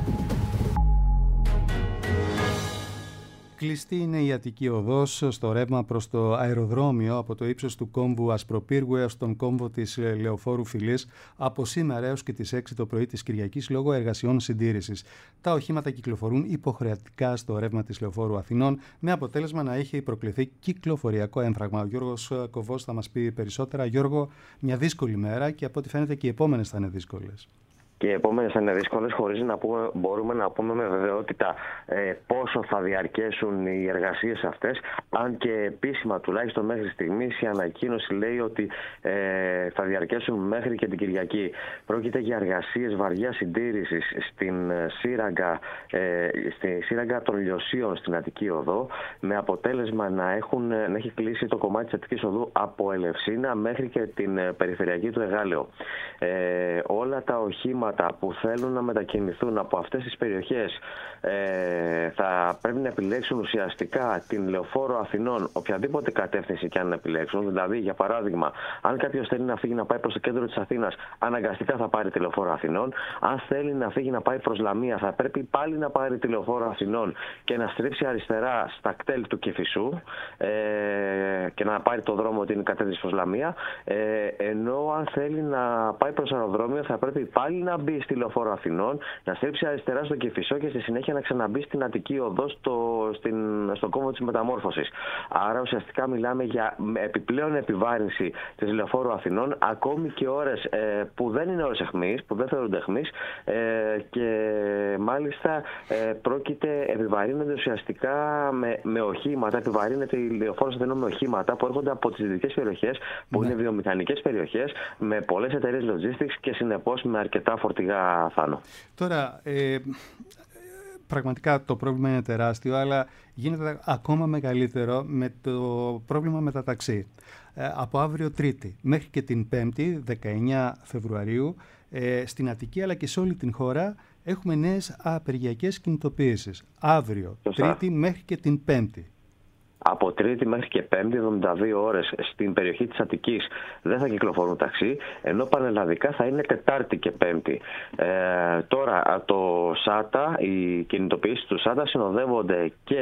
Κλειστή είναι η Αττική Οδός στο ρεύμα προς το αεροδρόμιο από το ύψος του κόμβου Ασπροπύργου έως τον κόμβο της Λεωφόρου Φυλής από σήμερα έως και τις 6 το πρωί της Κυριακής λόγω εργασιών συντήρησης. Τα οχήματα κυκλοφορούν υποχρεωτικά στο ρεύμα της Λεωφόρου Αθηνών με αποτέλεσμα να έχει προκληθεί κυκλοφοριακό έμφραγμα. Ο Γιώργος Κοβός θα μας πει περισσότερα. Γιώργο, μια δύσκολη μέρα και από ό,τι φαίνεται και οι επόμενες θα είναι δύσκολες. Και οι επόμενες θα είναι δύσκολες, χωρίς να μπορούμε να πούμε με βεβαιότητα πόσο θα διαρκέσουν οι εργασίες αυτές. Αν και επίσημα, τουλάχιστον μέχρι στιγμής, η ανακοίνωση λέει ότι θα διαρκέσουν μέχρι και την Κυριακή. Πρόκειται για εργασίες βαριάς συντήρησης στη σύραγγα των Λιωσίων στην Αττική Οδό, με αποτέλεσμα να έχει κλείσει το κομμάτι της Αττικής Οδού από Ελευσίνα μέχρι και την περιφερειακή του Εγάλεο. Όλα τα οχήματα που θέλουν να μετακινηθούν από αυτές τις περιοχές θα πρέπει να επιλέξουν ουσιαστικά την Λεωφόρο Αθηνών, οποιαδήποτε κατεύθυνση και αν να επιλέξουν. Δηλαδή, για παράδειγμα, αν κάποιος θέλει να φύγει να πάει προς το κέντρο της Αθήνας, αναγκαστικά θα πάρει τη Λεωφόρο Αθηνών. Αν θέλει να φύγει να πάει προς Λαμία, θα πρέπει πάλι να πάρει τη Λεωφόρο Αθηνών και να στρίψει αριστερά στα κτέλ του Κηφισού και να πάρει το δρόμο την κατεύθυνση προς Λαμία. Ενώ αν θέλει να πάει προς αεροδρόμιο, θα πρέπει πάλι να μπει στη Λεωφόρο Αθηνών, να στρίψει αριστερά στο Κηφισό και στη συνέχεια να ξαναμπεί στην Αττική Οδό στον κόμβο της Μεταμόρφωσης. Άρα ουσιαστικά μιλάμε για επιπλέον επιβάρυνση της Λεωφόρου Αθηνών, ακόμη και ώρες που δεν είναι ώρες αιχμής, που δεν θεωρούνται αιχμής, και μάλιστα επιβαρύνονται ουσιαστικά με οχήματα, επιβαρύνεται η Λεωφόρος Αθηνών με οχήματα που έρχονται από τις δυτικές περιοχές, που είναι βιομηχανικές περιοχές, με πολλές εταιρείες logistics και συνεπώς με αρκετά φορτηγά, Θάνο. Τώρα, πραγματικά το πρόβλημα είναι τεράστιο, αλλά γίνεται ακόμα μεγαλύτερο με το πρόβλημα με τα ταξί. Από αύριο Τρίτη μέχρι και την Πέμπτη, 19 Φεβρουαρίου, στην Αττική αλλά και σε όλη την χώρα έχουμε νέες απεργιακές κινητοποιήσεις. Αύριο, Τρίτη μέχρι και την Πέμπτη. Από Τρίτη μέχρι και Πέμπτη, 72 ώρες στην περιοχή της Αττικής δεν θα κυκλοφορούν ταξί, ενώ πανελλαδικά θα είναι Τετάρτη και Πέμπτη. Τώρα, το ΣΑΤΑ, οι κινητοποιήσεις του ΣΑΤΑ συνοδεύονται και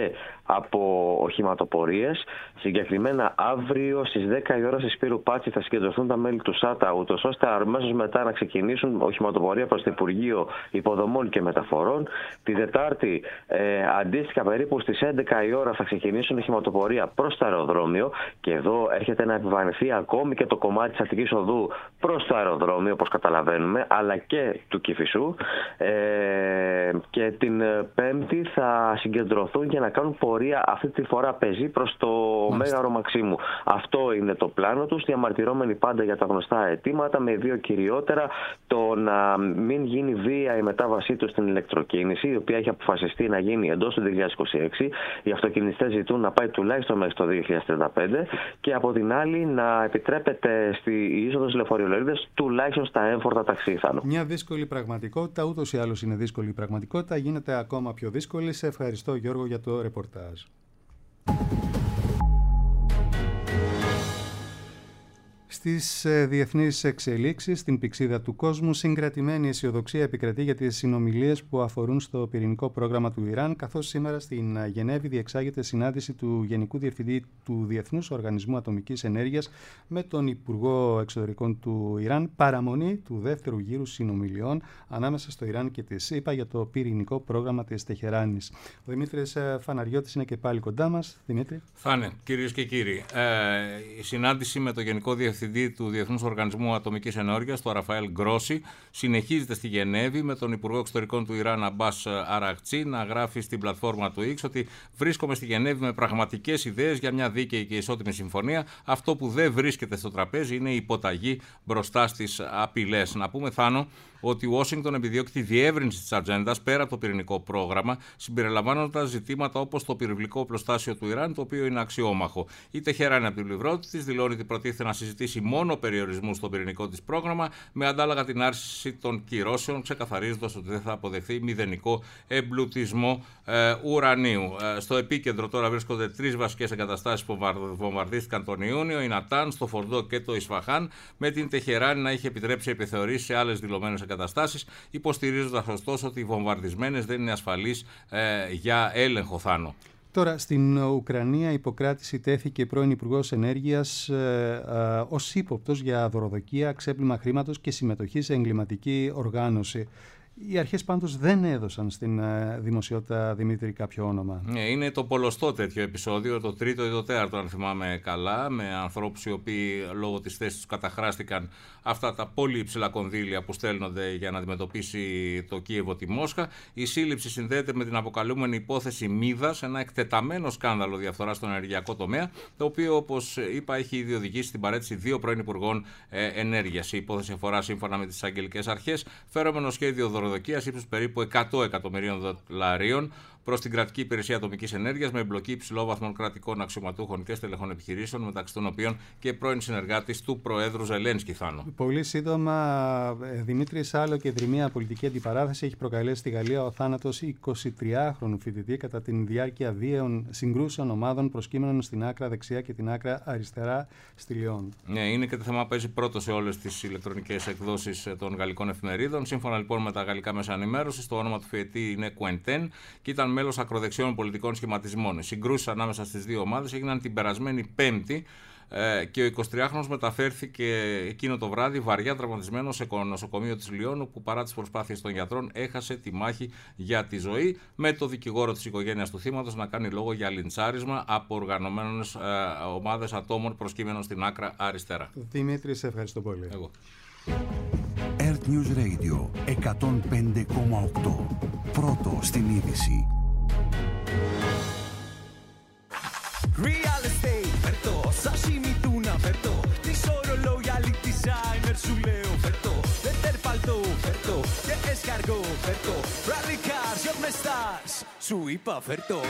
από οχηματοπορίες. Συγκεκριμένα αύριο στις 10 η ώρα στη Σπύρου Πάτση θα συγκεντρωθούν τα μέλη του ΣΑΤΑ, ούτως ώστε αμέσως μετά να ξεκινήσουν οχηματοπορία προς το Υπουργείο Υποδομών και Μεταφορών. Τη Δετάρτη αντίστοιχα περίπου στις 11 η ώρα θα ξεκινήσουν οχηματοπορία προς το αεροδρόμιο, και εδώ έρχεται να επιβαρυνθεί ακόμη και το κομμάτι της Αττικής Οδού προς το αεροδρόμιο, όπως καταλαβαίνουμε, αλλά και του Κηφισού. Και την Πέμπτη θα συγκεντρωθούν για να κάνουν πορεία, αυτή τη φορά πεζή, προς το Μέγαρο Μαξίμου. Αυτό είναι το πλάνο τους, διαμαρτυρόμενοι πάντα για τα γνωστά αιτήματα, με δύο κυριότερα: το να μην γίνει βία η μετάβασή τους στην ηλεκτροκίνηση, η οποία έχει αποφασιστεί να γίνει εντός του 2026. Οι αυτοκινηστές ζητούν να πάει τουλάχιστον μέχρι το 2035, και από την άλλη να επιτρέπεται στη είσοδος λεωφορειολερίδες τουλάχιστον στα έμφορτα ταξί. Μια δύσκολη πραγματικότητα, ούτως ή άλλως είναι δύσκολη η πραγματικότητα, γίνεται ακόμα πιο δύσκολη. Σε ευχαριστώ, Γιώργο, για το ρεπορτάζ. Στις διεθνείς εξελίξεις, στην πυξίδα του κόσμου, συγκρατημένη αισιοδοξία επικρατεί για τις συνομιλίες που αφορούν στο πυρηνικό πρόγραμμα του Ιράν, καθώς σήμερα στην Γενέβη διεξάγεται συνάντηση του Γενικού Διευθυντή του Διεθνούς Οργανισμού Ατομικής Ενέργειας με τον Υπουργό Εξωτερικών του Ιράν, παραμονή του δεύτερου γύρου συνομιλιών ανάμεσα στο Ιράν και τη ΣΥΠΑ για το πυρηνικό πρόγραμμα της Τεχεράνης. Ο Δημήτρης Φαναριώτης είναι και πάλι κοντά μας. Δημήτρη. Φάνε, κυρίες και κύριοι, η συνάντηση με το Γενικό Διευθυντή του Διεθνούς Οργανισμού Ατομικής Ενέργειας, τον Ραφαέλ Γκρόσι, συνεχίζεται στη Γενέβη, με τον Υπουργό Εξωτερικών του Ιράν, Αμπάς Αραχτσί, να γράφει στην πλατφόρμα του X ότι βρίσκομαι στη Γενέβη με πραγματικές ιδέες για μια δίκαιη και ισότιμη συμφωνία. Αυτό που δεν βρίσκεται στο τραπέζι είναι η υποταγή μπροστά στις απειλές. Να πούμε, Θάνο, ότι η Ουάσιγκτον επιδιώκει τη διεύρυνση της ατζέντας πέρα από το πυρηνικό πρόγραμμα, συμπεριλαμβάνοντας ζητήματα όπως το πυρηνικό οπλοστάσιο του Ιράν, το οποίο είναι αξιόμαχο. Η Τεχεράνη από την πλευρά της δηλώνει ότι προτίθεται να συζητήσει μόνο περιορισμού στο πυρηνικό της πρόγραμμα, με αντάλλαγα την άρση των κυρώσεων, ξεκαθαρίζοντας ότι δεν θα αποδεχθεί μηδενικό εμπλουτισμό ουρανίου. Στο επίκεντρο τώρα βρίσκονται τρεις βασικές εγκαταστάσεις που βομβαρδίστηκαν τον Ιούνιο: η Νατάν, στο Φορντό και το Ισφαχάν, με την Τεχεράνη να είχε επιτρέψει επιθεωρήσεις σε άλλες δηλωμένες εγκαταστάσεις, υποστηρίζοντας ωστόσο ότι οι βομβαρδισμένες δεν είναι ασφαλείς για έλεγχο, Θάνο. Τώρα, στην Ουκρανία υποκράτηση τέθηκε πρώην Υπουργός Ενέργειας ως ύποπτος για δωροδοκία, ξέπλυμα χρήματος και συμμετοχή σε εγκληματική οργάνωση. Οι αρχές πάντως δεν έδωσαν στην δημοσιότητα, Δημήτρη, κάποιο όνομα. Είναι το πολλωστό τέτοιο επεισόδιο, το τρίτο ή το τέταρτο, αν θυμάμαι καλά, με ανθρώπους οι οποίοι λόγω της θέσης τους καταχράστηκαν αυτά τα πολύ υψηλά κονδύλια που στέλνονται για να αντιμετωπίσει το Κίεβο τη Μόσχα. Η σύλληψη συνδέεται με την αποκαλούμενη υπόθεση Μίδας, ένα εκτεταμένο σκάνδαλο διαφθοράς στον ενεργειακό τομέα, το οποίο, όπως είπα, έχει ήδη οδηγήσει στην παραίτηση δύο πρώην υπουργών ενέργειας. Η υπόθεση αφορά, σύμφωνα με τις αγγελικές αρχές, φερόμενο σχέδιο δωροδοκίας ύψους περίπου $100 εκατομμυρίων προς την κρατική υπηρεσία ατομικής ενέργειας, με εμπλοκή υψηλόβαθμων κρατικών αξιωματούχων και στελεχών επιχειρήσεων, μεταξύ των οποίων και πρώην συνεργάτης του Προέδρου Ζελένσκι, Θάνο. Πολύ σύντομα, Δημήτρη, άλλο και δρυμία πολιτική αντιπαράθεση έχει προκαλέσει στη Γαλλία ο θάνατος 23χρονου φοιτητή κατά τη διάρκεια βίαιων συγκρούσεων ομάδων προσκύμενων στην άκρα δεξιά και την άκρα αριστερά στη Λιόν. Ναι, είναι και το θέμα που παίζει πρώτο σε όλες τις ηλεκτρονικές εκδόσεις των γαλλικών εφημερίδων. Σύμφωνα λοιπόν με τα γαλλικά μέσα ενημέρωσης, το όνομα του φοιτητή είναι Κουεντέν και ήταν μέλος ακροδεξιών πολιτικών σχηματισμών. Οι συγκρούσεις ανάμεσα στις δύο ομάδες έγιναν την περασμένη Πέμπτη και ο 23χρονος μεταφέρθηκε εκείνο το βράδυ βαριά τραυματισμένο σε νοσοκομείο της Λιόν, όπου παρά τις προσπάθειες των γιατρών έχασε τη μάχη για τη ζωή, με το δικηγόρο της οικογένειας του θύματος να κάνει λόγο για λιντσάρισμα από οργανωμένες ομάδες ατόμων προσκύμενων στην άκρα αριστερά. Δημήτρη, σε ευχαριστώ πολύ. Εγώ. Earth News Radio 105,8. Πρώτο στην είδηση. Real estate, φερτό, sashimi tuna, φερτό, τις ορολόγια designer σου λέω, φερτό, δετερπαλτό, φερτό, και escargot, φερτό, rally cars, yo me estás, σου είπα φερτό.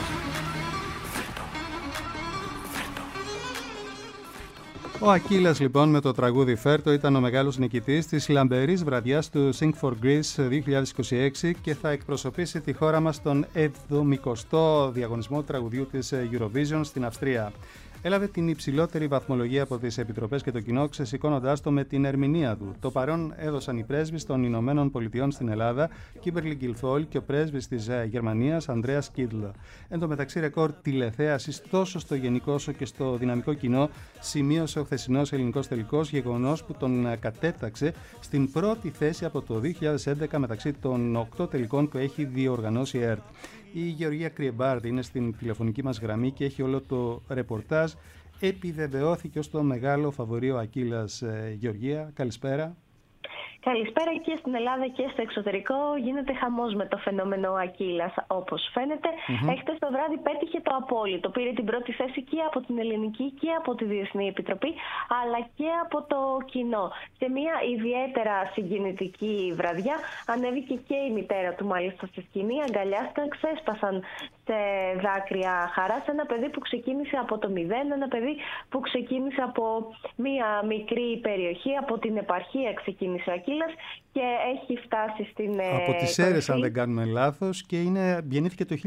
Ο Ακύλας λοιπόν με το τραγούδι Φέρτο ήταν ο μεγάλος νικητής της λαμπερής βραδιάς του Sing for Greece 2026 και θα εκπροσωπήσει τη χώρα μας στον 70ο διαγωνισμό τραγουδιού της Eurovision στην Αυστρία. έλαβε την υψηλότερη βαθμολογία από τις επιτροπές και το κοινό, ξεσηκώνοντάς το με την ερμηνεία του. Το παρόν έδωσαν οι πρέσβεις των Ηνωμένων Πολιτειών στην Ελλάδα, Κίμπερλι Γκιλφόιλ, και ο πρέσβης της Γερμανίας, Ανδρέας Κίτλα. Εν τω μεταξύ, ρεκόρ τηλεθέασης τόσο στο γενικό όσο και στο δυναμικό κοινό σημείωσε ο χθεσινός ελληνικός τελικός, γεγονός που τον κατέταξε στην πρώτη θέση από το 2011 μεταξύ των 8 τελικών που έχει διοργανώσει η ΕΡΤ. Η Γεωργία Κρυεμπάρδη είναι στην τηλεφωνική μας γραμμή και έχει όλο το ρεπορτάζ. Επιβεβαιώθηκε ως το μεγάλο φαβορί ο Ακύλας. Γεωργία, καλησπέρα. Καλησπέρα. Και στην Ελλάδα και στο εξωτερικό γίνεται χαμός με το φαινόμενο Ακύλας, όπως φαίνεται. Χθες το βράδυ πέτυχε το απόλυτο. Πήρε την πρώτη θέση και από την Ελληνική και από τη Διεθνή Επιτροπή, αλλά και από το κοινό. Σε μια ιδιαίτερα συγκινητική βραδιά ανέβηκε και η μητέρα του μάλιστα στη σκηνή. Αγκαλιάστηκαν, ξέσπασαν σε δάκρυα χαράς. Ένα παιδί που ξεκίνησε από το 0, ένα παιδί που ξεκίνησε από μια μικρή περιοχή, από την επαρχία ξεκίνησε ο Ακύλας και έχει φτάσει στην από τις Σέρρες, αν δεν κάνουμε λάθος, και γεννήθηκε το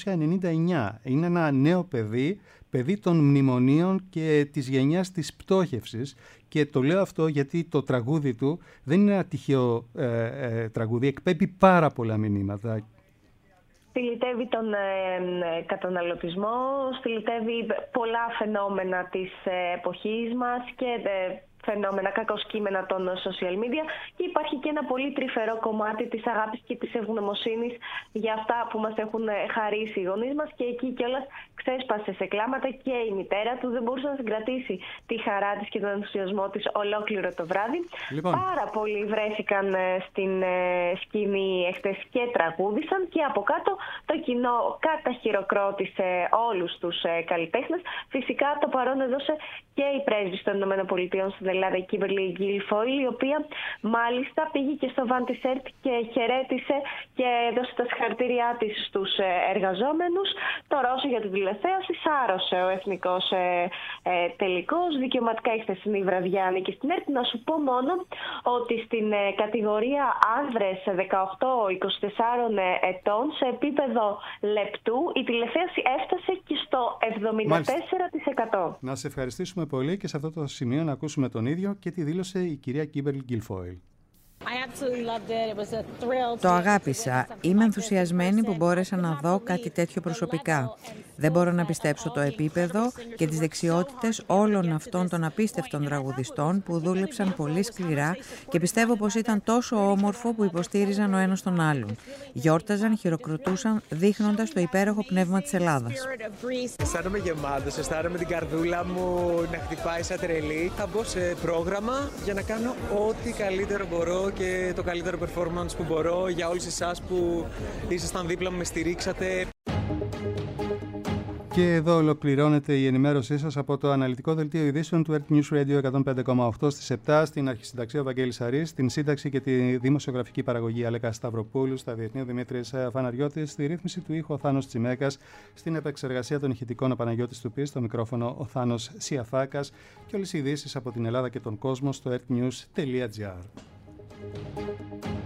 1999. Είναι ένα νέο παιδί των μνημονίων και της γενιάς της πτώχευσης. Και το λέω αυτό γιατί το τραγούδι του δεν είναι ένα τυχαίο τραγούδι, εκπέμπει πάρα πολλά μηνύματα. Στυλιτεύει τον καταναλωτισμό, στυλιτεύει πολλά φαινόμενα της εποχής μας και φαινόμενα, κακοσκήμενα των social media, και υπάρχει και ένα πολύ τρυφερό κομμάτι της αγάπης και της ευγνωμοσύνης για αυτά που μας έχουν χαρίσει οι γονείς μας, και εκεί κιόλας ξέσπασε σε κλάματα και η μητέρα του, δεν μπορούσε να συγκρατήσει τη χαρά της και τον ενθουσιασμό της ολόκληρο το βράδυ. Πάρα πολλοί βρέθηκαν στην σκηνή εχθές και τραγούδισαν, και από κάτω το κοινό καταχειροκρότησε όλους τους καλλιτέχνες. Φυσικά το παρόν έδωσε και η πρέσβης των ΗΠΑ στην Ελλάδα, η Κίμπερλι Γκιλφόιλ, η οποία μάλιστα πήγε και στο Βαν της ΕΡΤ και χαιρέτησε και έδωσε τα συγχαρητήριά της στους εργαζόμενους. Το Ρώσο για την τηλεθέαση, σάρωσε ο εθνικός τελικός. Δικαιωματικά η χθεσινή βραδιά ανήκει στην ΕΡΤ. Να σου πω μόνο ότι στην κατηγορία άνδρες 18-24 ετών, σε επίπεδο λεπτού, η τηλεθέαση έφτασε και στο 74%. Να σε ευχαριστήσουμε πολύ, και σε αυτό το σημείο να ακούσουμε τον ίδιο και τη δήλωσε η κυρία Κίμπερλι Γκιλφόιλ. Το αγάπησα. Είμαι ενθουσιασμένη που μπόρεσα να δω κάτι τέτοιο προσωπικά. Δεν μπορώ να πιστέψω το επίπεδο και τις δεξιότητες όλων αυτών των απίστευτων τραγουδιστών που δούλεψαν πολύ σκληρά, και πιστεύω πως ήταν τόσο όμορφο που υποστήριζαν ο ένας τον άλλον. Γιόρταζαν, χειροκροτούσαν, δείχνοντας το υπέροχο πνεύμα της Ελλάδας. Αισθάνομαι γεμάτος, αισθάνομαι την καρδούλα μου να χτυπάει σαν τρελή. Θα μπω σε πρόγραμμα για να κάνω ό,τι καλύτερο μπορώ και το καλύτερο performance που μπορώ για όλους εσάς που ήσασταν δίπλα μου, με στηρίξατε. Και εδώ ολοκληρώνεται η ενημέρωσή σας από το αναλυτικό δελτίο ειδήσεων του Earth News Radio 105,8 στις 7, στην αρχισυνταξία ο Βαγγέλης Αρής, στην σύνταξη και τη δημοσιογραφική παραγωγή Αλέκα Σταυροπούλου, στα διεθνή ο Δημήτρης Φαναριώτης, στη ρύθμιση του ήχου ο Θάνος Τσιμέκας, στην επεξεργασία των ηχητικών ο Παναγιώτης Τουπής, στο μικρόφωνο ο Θάνος Σιαφάκας, και όλες οι ειδήσεις από την Ελλάδα και τον κόσμο στο earthnews.gr.